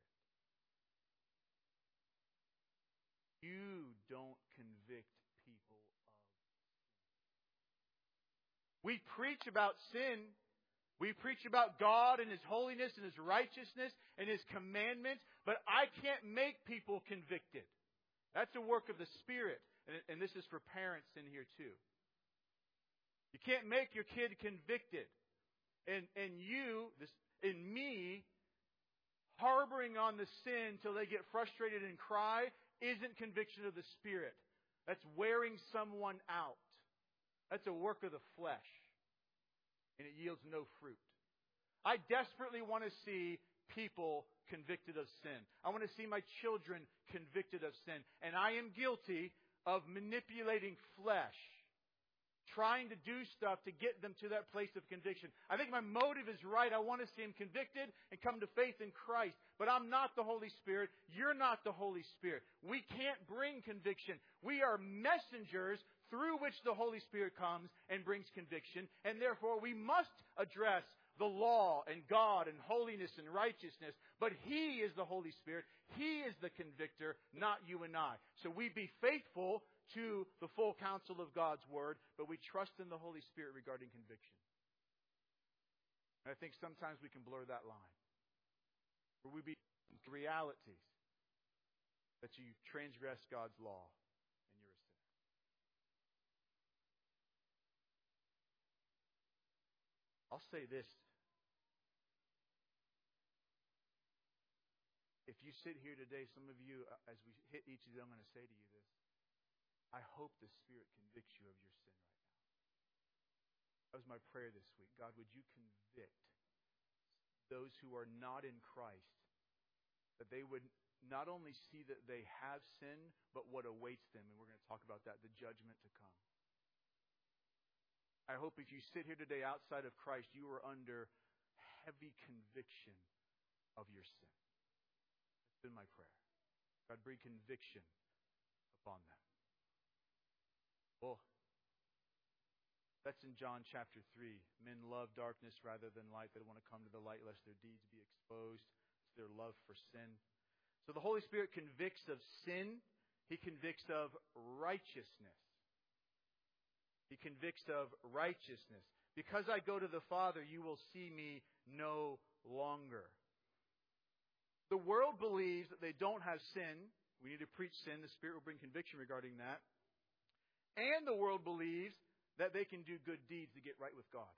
You don't convict people of sin. We preach about sin. We preach about God and His holiness and His righteousness and His commandments, but I can't make people convicted. That's a work of the Spirit. And, and this is for parents in here too. You can't make your kid convicted. And, and you, this, and me, harboring on the sin till they get frustrated and cry isn't conviction of the Spirit. That's wearing someone out. That's a work of the flesh. And it yields no fruit. I desperately want to see people convicted of sin. I want to see my children convicted of sin. And I am guilty of manipulating flesh, trying to do stuff to get them to that place of conviction. I think my motive is right. I want to see them convicted and come to faith in Christ. But I'm not the Holy Spirit. You're not the Holy Spirit. We can't bring conviction. We are messengers through which the Holy Spirit comes and brings conviction. And therefore we must address the law and God and holiness and righteousness. But He is the Holy Spirit. He is the convictor, not you and I. So we be faithful to the full counsel of God's Word, but we trust in the Holy Spirit regarding conviction. And I think sometimes we can blur that line. Where we be realities that you transgress God's law and you're a sinner. I'll say this. If you sit here today, some of you, as we hit each of these, I'm going to say to you this. I hope the Spirit convicts you of your sin right now. That was my prayer this week. God, would you convict those who are not in Christ, that they would not only see that they have sinned, but what awaits them. And we're going to talk about that, the judgment to come. I hope if you sit here today outside of Christ, you are under heavy conviction of your sin. That's been my prayer. God, bring conviction upon them. Well, that's in John chapter three. Men love darkness rather than light. They don't want to come to the light lest their deeds be exposed. It's their love for sin. So the Holy Spirit convicts of sin. He convicts of righteousness. He convicts of righteousness. Because I go to the Father, you will see me no longer. The world believes that they don't have sin. We need to preach sin. The Spirit will bring conviction regarding that. And the world believes that they can do good deeds to get right with God.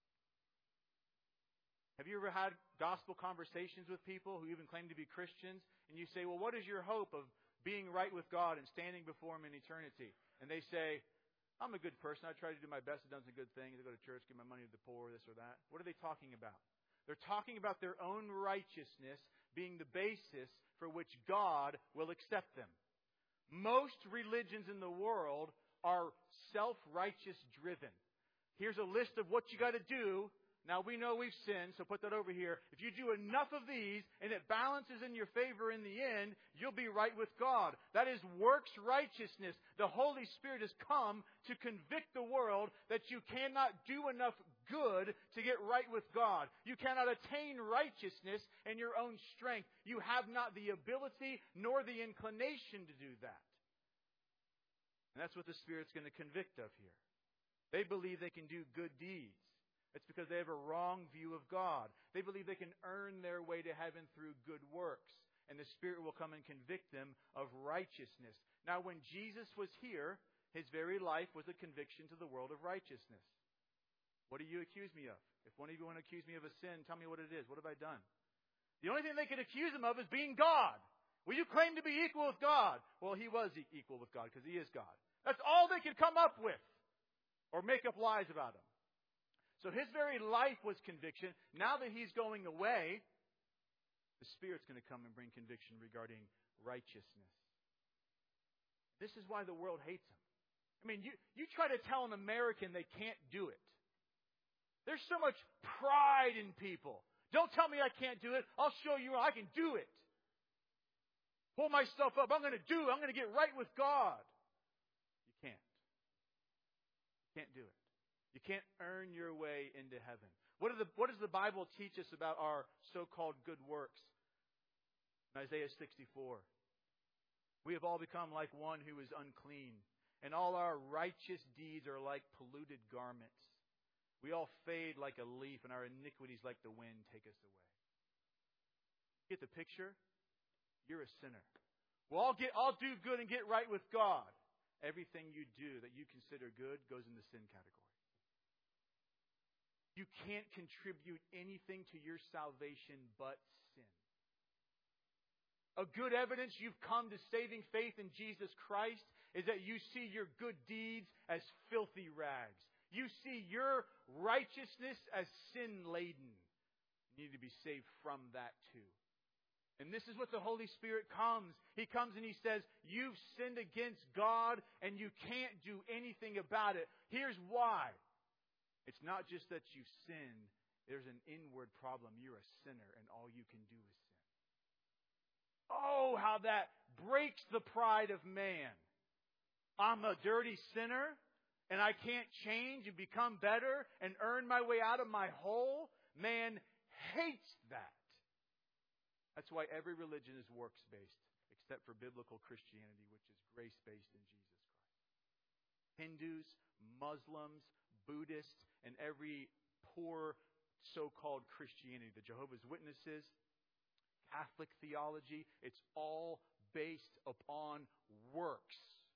Have you ever had gospel conversations with people who even claim to be Christians? And you say, well, what is your hope of being right with God and standing before Him in eternity? And they say, I'm a good person. I try to do my best. I've done some good things. I go to church, give my money to the poor, this or that. What are they talking about? They're talking about their own righteousness being the basis for which God will accept them. Most religions in the world are self-righteous driven. Here's a list of what you got to do. Now we know we've sinned, so put that over here. If you do enough of these and it balances in your favor in the end, you'll be right with God. That is works righteousness. The Holy Spirit has come to convict the world that you cannot do enough good to get right with God. You cannot attain righteousness in your own strength. You have not the ability nor the inclination to do that. And that's what the Spirit's going to convict of here. They believe they can do good deeds. It's because they have a wrong view of God. They believe they can earn their way to heaven through good works. And the Spirit will come and convict them of righteousness. Now, when Jesus was here, His very life was a conviction to the world of righteousness. What do you accuse me of? If one of you want to accuse me of a sin, tell me what it is. What have I done? The only thing they could accuse Him of is being God. Well, you claim to be equal with God. Well, He was equal with God because He is God. That's all they could come up with or make up lies about Him. So His very life was conviction. Now that He's going away, the Spirit's going to come and bring conviction regarding righteousness. This is why the world hates them. I mean, you, you try to tell an American they can't do it. There's so much pride in people. Don't tell me I can't do it. I'll show you I can do it. Pull myself up. I'm going to do it. I'm going to get right with God. You can't. You can't do it. You can't earn your way into heaven. What, are the, what does the Bible teach us about our so-called good works? In Isaiah sixty-four, we have all become like one who is unclean, and all our righteous deeds are like polluted garments. We all fade like a leaf, and our iniquities like the wind take us away. Get the picture? You're a sinner. Well, I'll get, I'll do good and get right with God. Everything you do that you consider good goes in the sin category. You can't contribute anything to your salvation but sin. A good evidence you've come to saving faith in Jesus Christ is that you see your good deeds as filthy rags. You see your righteousness as sin-laden. You need to be saved from that too. And this is what the Holy Spirit comes. He comes and He says, you've sinned against God and you can't do anything about it. Here's why. It's not just that you've sinned. There's an inward problem. You're a sinner and all you can do is sin. Oh, how that breaks the pride of man. I'm a dirty sinner and I can't change and become better and earn my way out of my hole. Man hates that. That's why every religion is works-based, except for biblical Christianity, which is grace-based in Jesus Christ. Hindus, Muslims, Buddhists, and every poor so-called Christianity, the Jehovah's Witnesses, Catholic theology, it's all based upon works.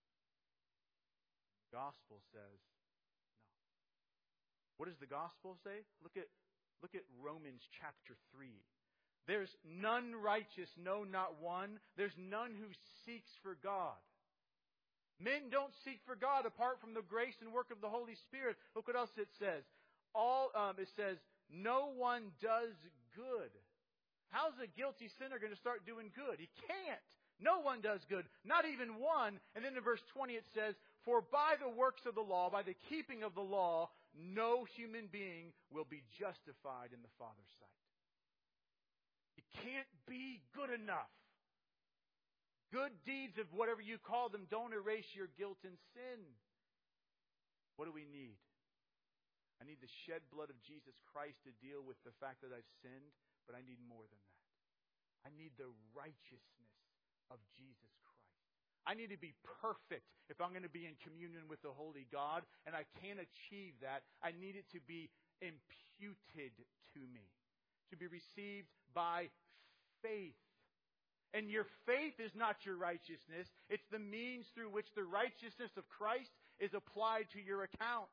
The gospel says no. What does the gospel say? Look at, look at Romans chapter three. There's none righteous, no, not one. There's none who seeks for God. Men don't seek for God apart from the grace and work of the Holy Spirit. Look what else it says. All um, it says, no one does good. How's a guilty sinner going to start doing good? He can't. No one does good, not even one. And then in verse twenty it says, for by the works of the law, by the keeping of the law, no human being will be justified in the Father's sight. You can't be good enough. Good deeds of whatever you call them don't erase your guilt and sin. What do we need? I need the shed blood of Jesus Christ to deal with the fact that I've sinned, but I need more than that. I need the righteousness of Jesus Christ. I need to be perfect if I'm going to be in communion with the Holy God, and I can't achieve that. I need it to be imputed to me, to be received by faith. And your faith is not your righteousness. It's the means through which the righteousness of Christ is applied to your account.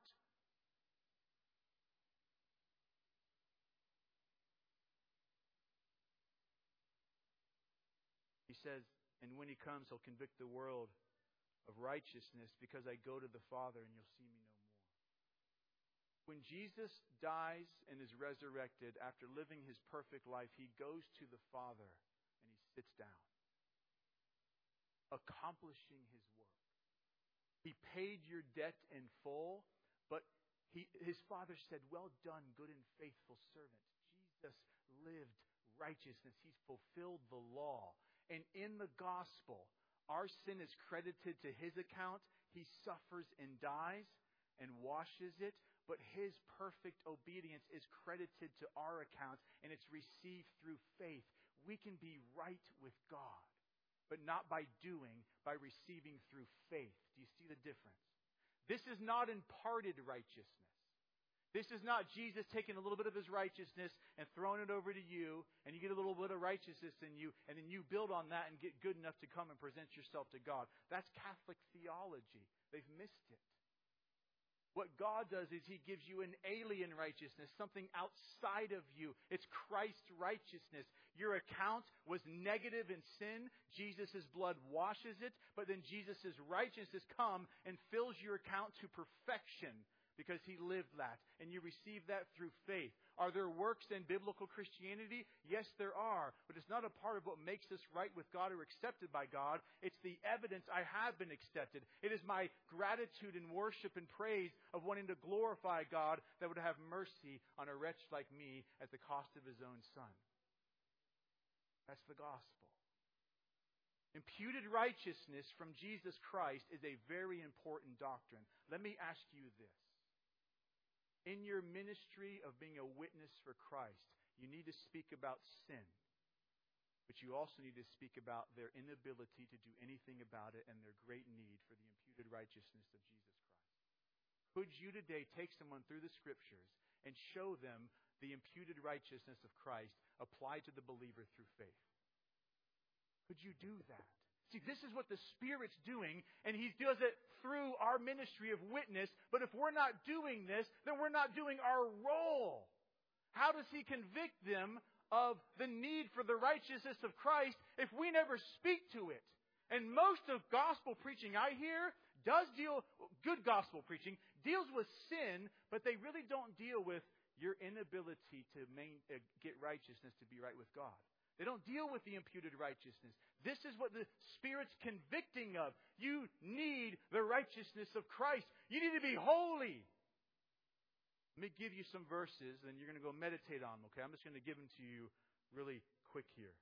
He says, and when He comes, He'll convict the world of righteousness because I go to the Father and you'll see me no more. When Jesus dies and is resurrected after living His perfect life, He goes to the Father and He sits down, accomplishing His work. He paid your debt in full, but he, His Father said, well done, good and faithful servant. Jesus lived righteousness. He's fulfilled the law. And in the gospel, our sin is credited to His account. He suffers and dies and washes it. But His perfect obedience is credited to our account, and it's received through faith. We can be right with God, but not by doing, by receiving through faith. Do you see the difference? This is not imparted righteousness. This is not Jesus taking a little bit of His righteousness and throwing it over to you, and you get a little bit of righteousness in you, and then you build on that and get good enough to come and present yourself to God. That's Catholic theology. They've missed it. What God does is He gives you an alien righteousness, something outside of you. It's Christ's righteousness. Your account was negative in sin. Jesus' blood washes it, but then Jesus' righteousness comes and fills your account to perfection. because He lived that, and you receive that through faith. Are there works in biblical Christianity? Yes, there are. But it's not a part of what makes us right with God or accepted by God. It's the evidence I have been accepted. It is my gratitude and worship and praise of wanting to glorify God that would have mercy on a wretch like me at the cost of His own Son. That's the gospel. Imputed righteousness from Jesus Christ is a very important doctrine. Let me ask you this. In your ministry of being a witness for Christ, you need to speak about sin. But you also need to speak about their inability to do anything about it and their great need for the imputed righteousness of Jesus Christ. Could you today take someone through the Scriptures and show them the imputed righteousness of Christ applied to the believer through faith? Could you do that? See, this is what the Spirit's doing, and He does it through our ministry of witness. But if we're not doing this, then we're not doing our role. How does He convict them of the need for the righteousness of Christ if we never speak to it? And most of gospel preaching I hear does deal, good gospel preaching, deals with sin, but they really don't deal with your inability to main, uh, get righteousness to be right with God. They don't deal with the imputed righteousness. This is what the Spirit's convicting of. You need the righteousness of Christ. You need to be holy. Let me give you some verses, and you're going to go meditate on them, okay? I'm just going to give them to you really quick here.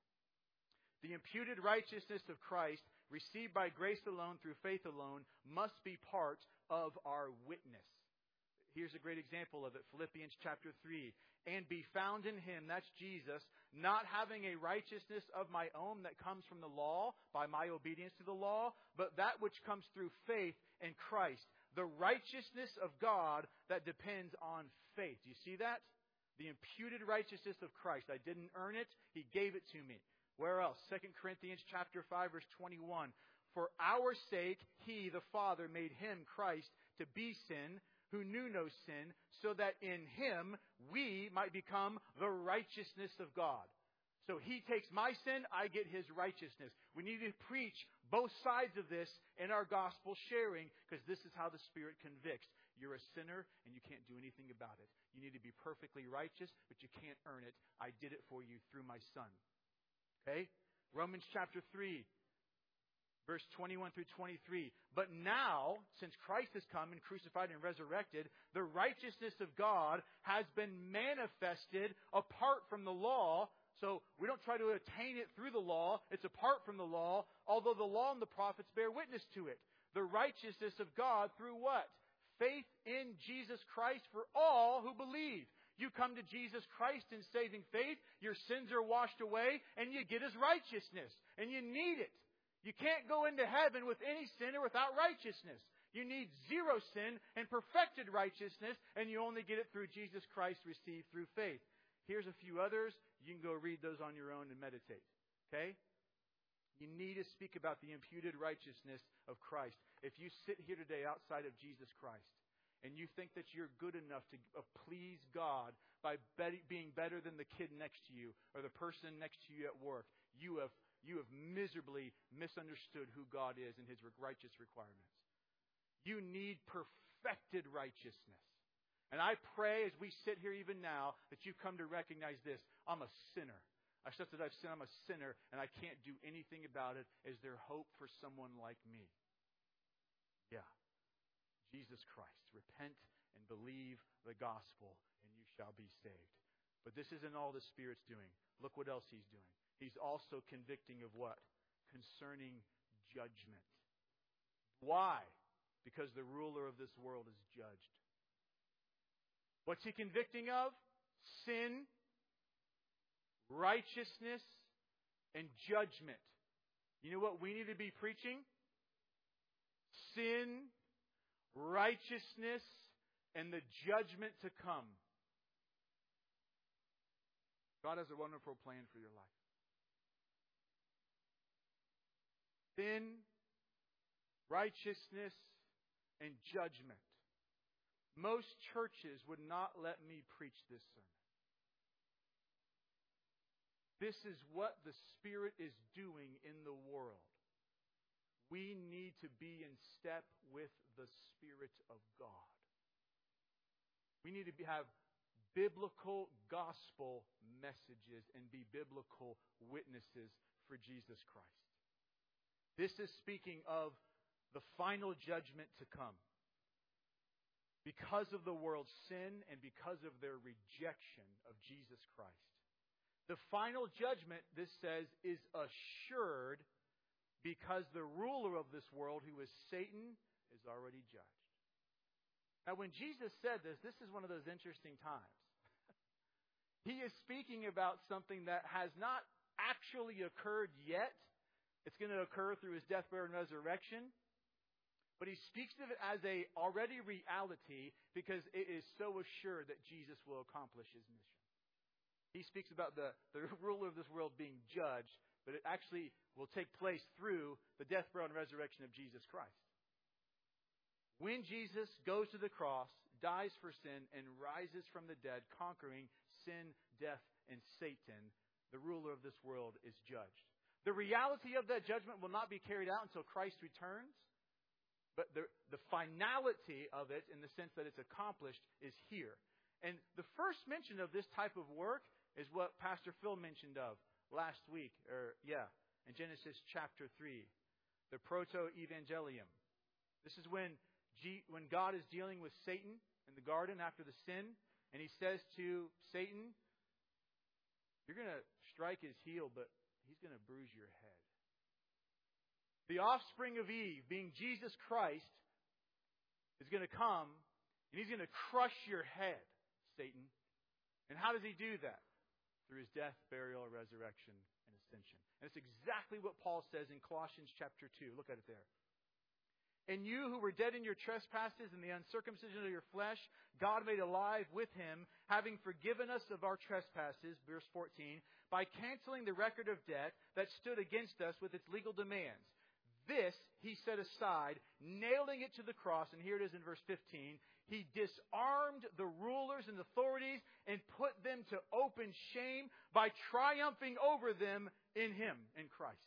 The imputed righteousness of Christ, received by grace alone, through faith alone, must be part of our witness. Here's a great example of it. Philippians chapter three. And be found in Him, that's Jesus, not having a righteousness of my own that comes from the law, by my obedience to the law, but that which comes through faith in Christ. The righteousness of God that depends on faith. Do you see that? The imputed righteousness of Christ. I didn't earn it. He gave it to me. Where else? Second Corinthians chapter five, verse twenty-one. For our sake, He, the Father, made Him, Christ, to be sin, who knew no sin, so that in Him we might become the righteousness of God. So He takes my sin, I get His righteousness. We need to preach both sides of this in our gospel sharing, because this is how the Spirit convicts. You're a sinner, and you can't do anything about it. You need to be perfectly righteous, but you can't earn it. I did it for you through my Son. Okay? Romans chapter three. Verse twenty-one through twenty-three. But now, since Christ has come and crucified and resurrected, the righteousness of God has been manifested apart from the law. So we don't try to attain it through the law. It's apart from the law, although the law and the prophets bear witness to it. The righteousness of God through what? Faith in Jesus Christ for all who believe. You come to Jesus Christ in saving faith, your sins are washed away, and you get His righteousness. And you need it. You can't go into heaven with any sin or without righteousness. You need zero sin and perfected righteousness, and you only get it through Jesus Christ received through faith. Here's a few others. You can go read those on your own and meditate. Okay? You need to speak about the imputed righteousness of Christ. If you sit here today outside of Jesus Christ, and you think that you're good enough to please God by being better than the kid next to you or the person next to you at work, you have You have miserably misunderstood who God is and His righteous requirements. You need perfected righteousness. And I pray as we sit here even now that you come to recognize this. I'm a sinner. I accept that I've sinned. I'm a sinner and I can't do anything about it. Is there hope for someone like me? Yeah. Jesus Christ. Repent and believe the gospel and you shall be saved. But this isn't all the Spirit's doing. Look what else He's doing. He's also convicting of what? Concerning judgment. Why? Because the ruler of this world is judged. What's He convicting of? Sin, righteousness, and judgment. You know what we need to be preaching? Sin, righteousness, and the judgment to come. God has a wonderful plan for your life. Sin, righteousness, and judgment. Most churches would not let me preach this sermon. This is what the Spirit is doing in the world. We need to be in step with the Spirit of God. We need to be, have biblical gospel messages and be biblical witnesses for Jesus Christ. This is speaking of the final judgment to come. Because of the world's sin and because of their rejection of Jesus Christ. The final judgment, this says, is assured because the ruler of this world, who is Satan, is already judged. Now, when Jesus said this, this is one of those interesting times. He is speaking about something that has not actually occurred yet. It's going to occur through His death, burial, and resurrection. But He speaks of it as a already reality because it is so assured that Jesus will accomplish His mission. He speaks about the, the ruler of this world being judged, but it actually will take place through the death, burial, and resurrection of Jesus Christ. When Jesus goes to the cross, dies for sin, and rises from the dead, conquering sin, death, and Satan, the ruler of this world is judged. The reality of that judgment will not be carried out until Christ returns, but the, the finality of it, in the sense that it's accomplished, is here. And the first mention of this type of work is what Pastor Phil mentioned of last week, or yeah, in Genesis chapter three, the proto-evangelium. This is when G, when God is dealing with Satan in the garden after the sin, and He says to Satan, "You're going to strike his heel, but he's going to bruise your head." The offspring of Eve, being Jesus Christ, is going to come, and He's going to crush your head, Satan. And how does He do that? Through His death, burial, resurrection, and ascension. And it's exactly what Paul says in Colossians chapter two. Look at it there. "And you who were dead in your trespasses and the uncircumcision of your flesh, God made alive with Him, having forgiven us of our trespasses," verse fourteen, "by canceling the record of debt that stood against us with its legal demands. This He set aside, nailing it to the cross." And here it is in verse fifteen. "He disarmed the rulers and authorities and put them to open shame by triumphing over them in Him," in Christ.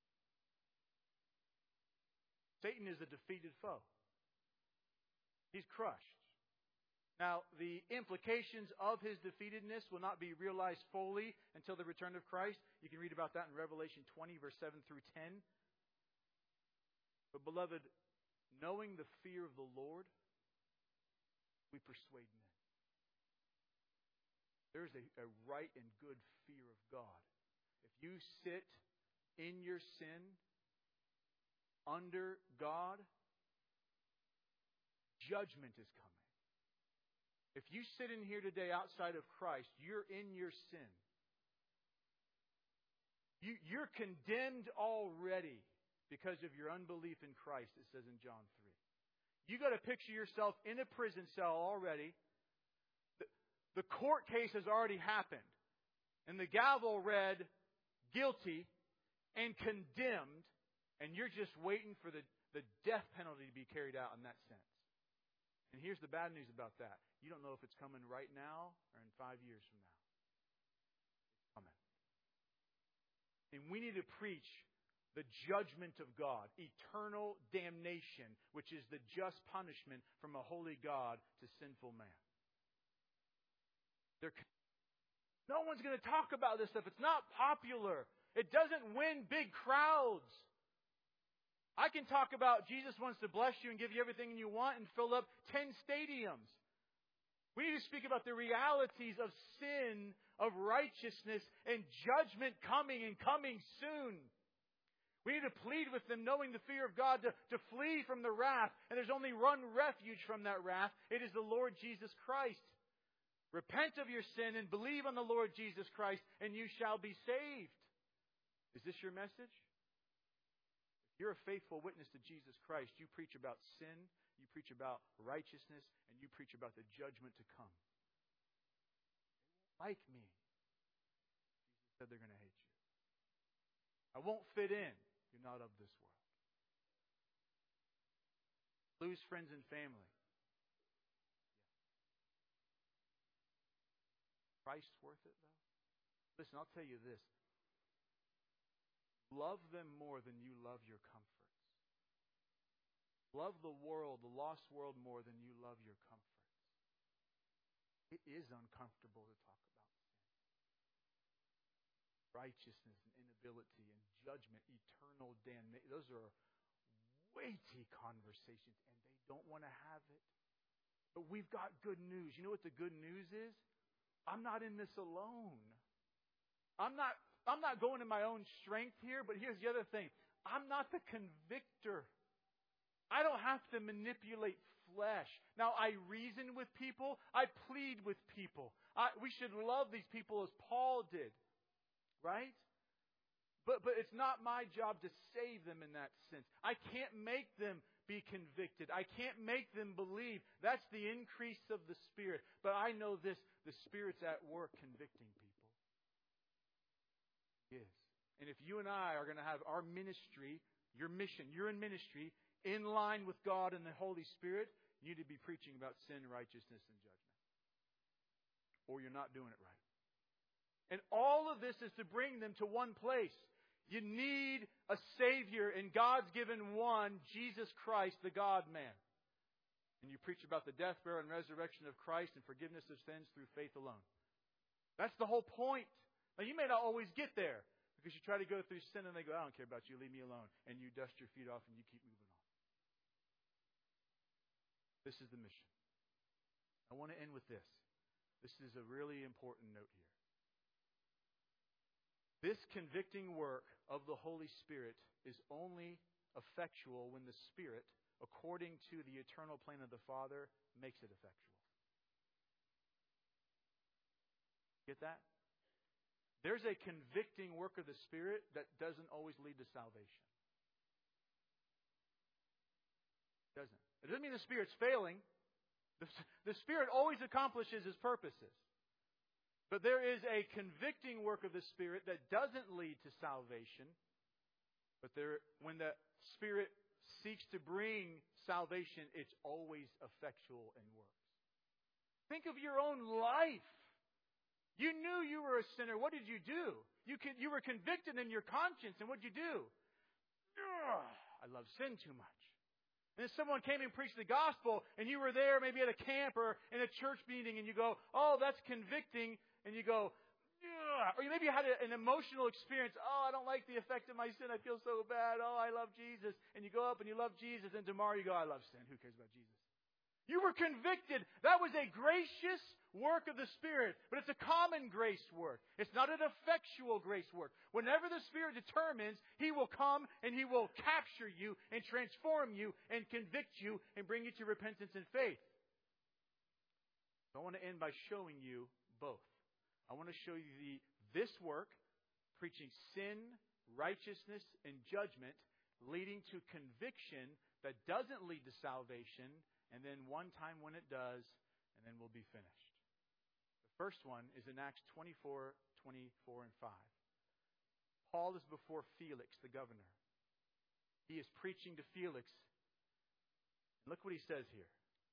Satan is a defeated foe. He's crushed. Now, the implications of His defeatedness will not be realized fully until the return of Christ. You can read about that in Revelation twenty, verse seven through ten. But, beloved, knowing the fear of the Lord, we persuade men. There is a, a right and good fear of God. If you sit in your sin under God, judgment is coming. If you sit in here today outside of Christ, you're in your sin. You, you're condemned already because of your unbelief in Christ, it says in John three. You got to picture yourself in a prison cell already. The, the court case has already happened. And the gavel read guilty and condemned. And you're just waiting for the, the death penalty to be carried out in that sense. And here's the bad news about that. You don't know if it's coming right now or in five years from now. It's coming. And we need to preach the judgment of God, eternal damnation, which is the just punishment from a holy God to sinful man. There, no one's going to talk about this stuff. It's not popular. It doesn't win big crowds. I can talk about Jesus wants to bless you and give you everything you want and fill up ten stadiums. We need to speak about the realities of sin, of righteousness, and judgment coming and coming soon. We need to plead with them, knowing the fear of God, to, to flee from the wrath. And there's only one refuge from that wrath. It is the Lord Jesus Christ. Repent of your sin and believe on the Lord Jesus Christ, and you shall be saved. Is this your message? If you're a faithful witness to Jesus Christ, you preach about sin, you preach about righteousness, and you preach about the judgment to come. They won't like me. Jesus said they're going to hate you. I won't fit in. You're not of this world. Lose friends and family. Christ worth it, though? Listen, I'll tell you this. Love them more than you love your comforts. Love the world, the lost world, more than you love your comforts. is uncomfortable to talk about sin. Righteousness and inability and judgment, eternal damnation. Those are weighty conversations, and they don't want to have it. But we've got good news. You know what the good news is? I'm not in this alone. I'm not, I'm not going in my own strength here, but here's the other thing. I'm not the convictor. I don't have to manipulate flesh. Now, I reason with people. I plead with people. I, we should love these people as Paul did. Right? But, but it's not my job to save them in that sense. I can't make them be convicted. I can't make them believe. That's the increase of the Spirit. But I know this, the Spirit's at work convicting people. He is. And if you and I are going to have our ministry, your mission, you're in ministry, in line with God and the Holy Spirit, you need to be preaching about sin, righteousness, and judgment. Or you're not doing it right. And all of this is to bring them to one place. You need a Savior, and God's given one, Jesus Christ, the God-man. And you preach about the death, burial, and resurrection of Christ and forgiveness of sins through faith alone. That's the whole point. Now, you may not always get there because you try to go through sin and they go, I don't care about you, leave me alone. And you dust your feet off and you keep moving on. This is the mission. I want to end with this. This is a really important note here. This convicting work of the Holy Spirit is only effectual when the Spirit, according to the eternal plan of the Father, makes it effectual. Get that? There's a convicting work of the Spirit that doesn't always lead to salvation. It doesn't. It doesn't mean the Spirit's failing. The, the Spirit always accomplishes His purposes. But there is a convicting work of the Spirit that doesn't lead to salvation. But there, when the Spirit seeks to bring salvation, it's always effectual and works. Think of your own life. You knew you were a sinner. What did you do? You, can, you were convicted in your conscience, and what did you do? Ugh, I love sin too much. And if someone came and preached the gospel, and you were there maybe at a camp or in a church meeting, and you go, oh, that's convicting. And you go, ugh. Or you maybe had an emotional experience. Oh, I don't like the effect of my sin. I feel so bad. Oh, I love Jesus. And you go up and you love Jesus. And tomorrow you go, I love sin. Who cares about Jesus? You were convicted. That was a gracious work of the Spirit. But it's a common grace work. It's not an effectual grace work. Whenever the Spirit determines, He will come and He will capture you and transform you and convict you and bring you to repentance and faith. So I want to end by showing you both. I want to show you the, this work, preaching sin, righteousness, and judgment, leading to conviction that doesn't lead to salvation, and then one time when it does, and then we'll be finished. The first one is in Acts twenty-four, twenty-four, and five. Paul is before Felix, the governor. He is preaching to Felix. Look what he says here.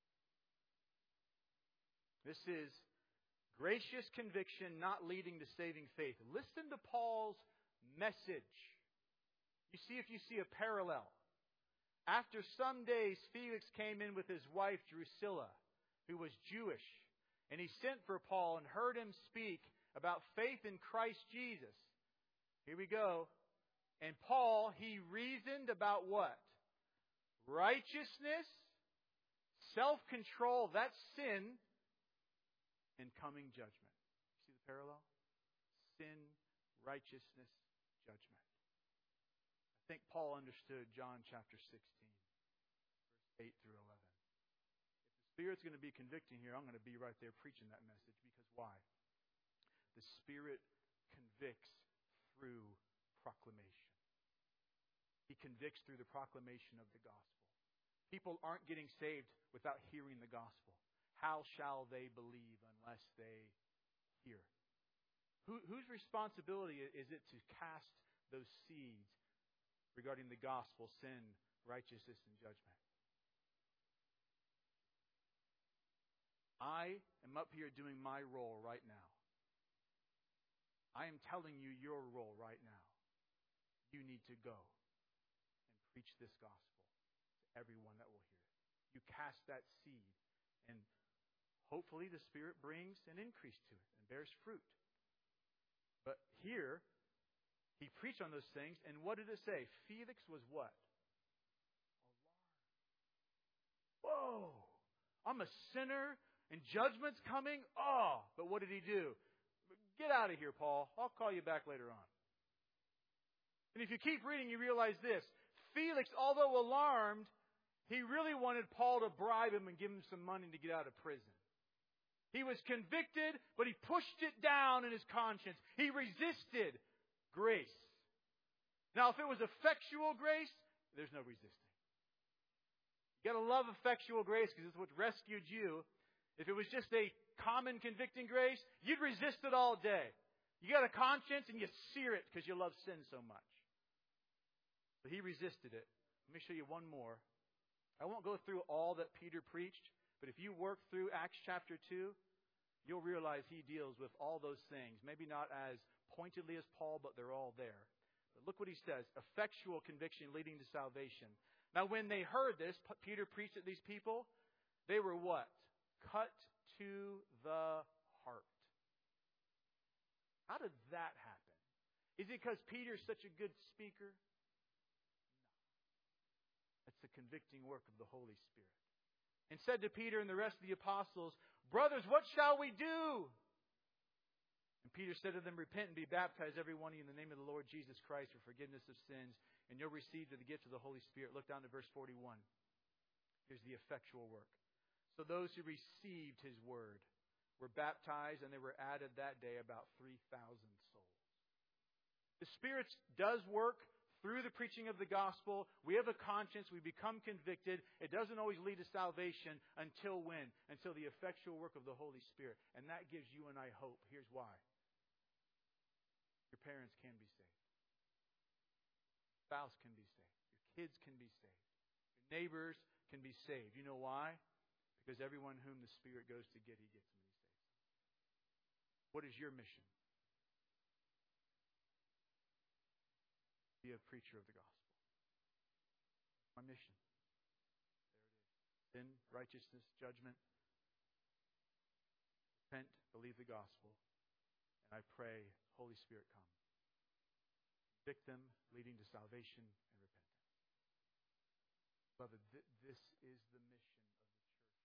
This is gracious conviction not leading to saving faith. Listen to Paul's message. You see if you see a parallel. After some days, Felix came in with his wife Drusilla, who was Jewish. And he sent for Paul and heard him speak about faith in Christ Jesus. Here we go. And Paul, he reasoned about what? Righteousness, self-control, that's sin, and coming judgment. See the parallel? Sin, righteousness, judgment. I think Paul understood John chapter sixteen, verse eight through eleven. If the Spirit's going to be convicting here, I'm going to be right there preaching that message. Because why? The Spirit convicts through proclamation. He convicts through the proclamation of the gospel. People aren't getting saved without hearing the gospel. How shall they believe unless they hear? Who, whose responsibility is it to cast those seeds regarding the gospel, sin, righteousness, and judgment? I am up here doing my role right now. I am telling you your role right now. You need to go and preach this gospel to everyone that will hear it. You cast that seed, and hopefully the Spirit brings an increase to it and bears fruit. But here, he preached on those things, and what did it say? Felix was what? Whoa! I'm a sinner, and judgment's coming? Oh! But what did he do? Get out of here, Paul. I'll call you back later on. And if you keep reading, you realize this. Felix, although alarmed, he really wanted Paul to bribe him and give him some money to get out of prison. He was convicted, but he pushed it down in his conscience. He resisted grace. Now, if it was effectual grace, there's no resisting. You got to love effectual grace because it's what rescued you. If it was just a common convicting grace, you'd resist it all day. You got a conscience and you sear it because you love sin so much. But he resisted it. Let me show you one more. I won't go through all that Peter preached, but if you work through Acts chapter two, you'll realize he deals with all those things. Maybe not as pointedly as Paul, but they're all there. But look what he says. Effectual conviction leading to salvation. Now when they heard this, Peter preached at these people, they were what? Cut to the heart. How did that happen? Is it because Peter's such a good speaker? That's the convicting work of the Holy Spirit. And said to Peter and the rest of the apostles, "Brothers, what shall we do?" And Peter said to them, "Repent and be baptized, every one of you, in the name of the Lord Jesus Christ for forgiveness of sins, and you'll receive the gift of the Holy Spirit." Look down to verse forty-one. Here's the effectual work. So those who received His word were baptized, and there were added that day about three thousand souls. The Spirit does work through the preaching of the gospel. We have a conscience. We become convicted. It doesn't always lead to salvation until when? Until the effectual work of the Holy Spirit. And that gives you and I hope. Here's why. Your parents can be saved. Your spouse can be saved. Your kids can be saved. Your neighbors can be saved. You know why? Because everyone whom the Spirit goes to get, He gets when He saves. What is your mission? Be a preacher of the gospel. My mission. There it is. Sin, righteousness, judgment. Repent, believe the gospel. And I pray, Holy Spirit, come. Convict them, leading to salvation and repentance. Beloved, th- this is the mission of the church.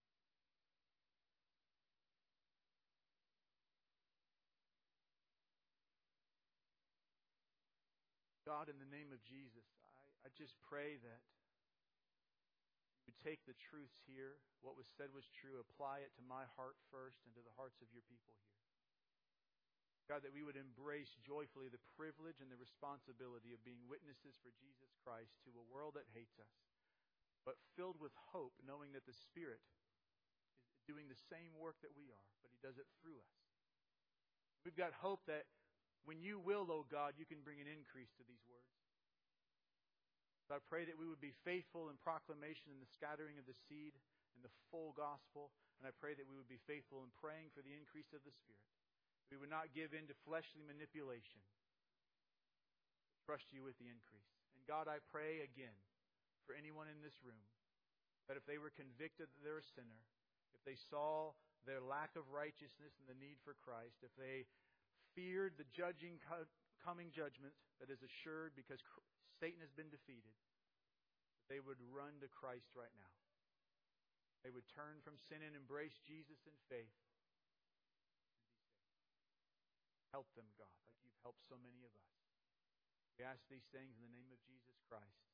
God, in the name of Jesus, I, I just pray that you would take the truths here, what was said was true, apply it to my heart first and to the hearts of your people here. God, that we would embrace joyfully the privilege and the responsibility of being witnesses for Jesus Christ to a world that hates us, but filled with hope, knowing that the Spirit is doing the same work that we are, but He does it through us. We've got hope that when you will, oh God, you can bring an increase to these words. So I pray that we would be faithful in proclamation and the scattering of the seed and the full gospel. And I pray that we would be faithful in praying for the increase of the Spirit. We would not give in to fleshly manipulation. Trust you with the increase. And God, I pray again for anyone in this room that if they were convicted that they're a sinner, if they saw their lack of righteousness and the need for Christ, if they feared the judging coming judgment that is assured because Satan has been defeated, they would run to Christ right now. They would turn from sin and embrace Jesus in faith. Help them, God, like you've helped so many of us. We ask these things in the name of Jesus Christ.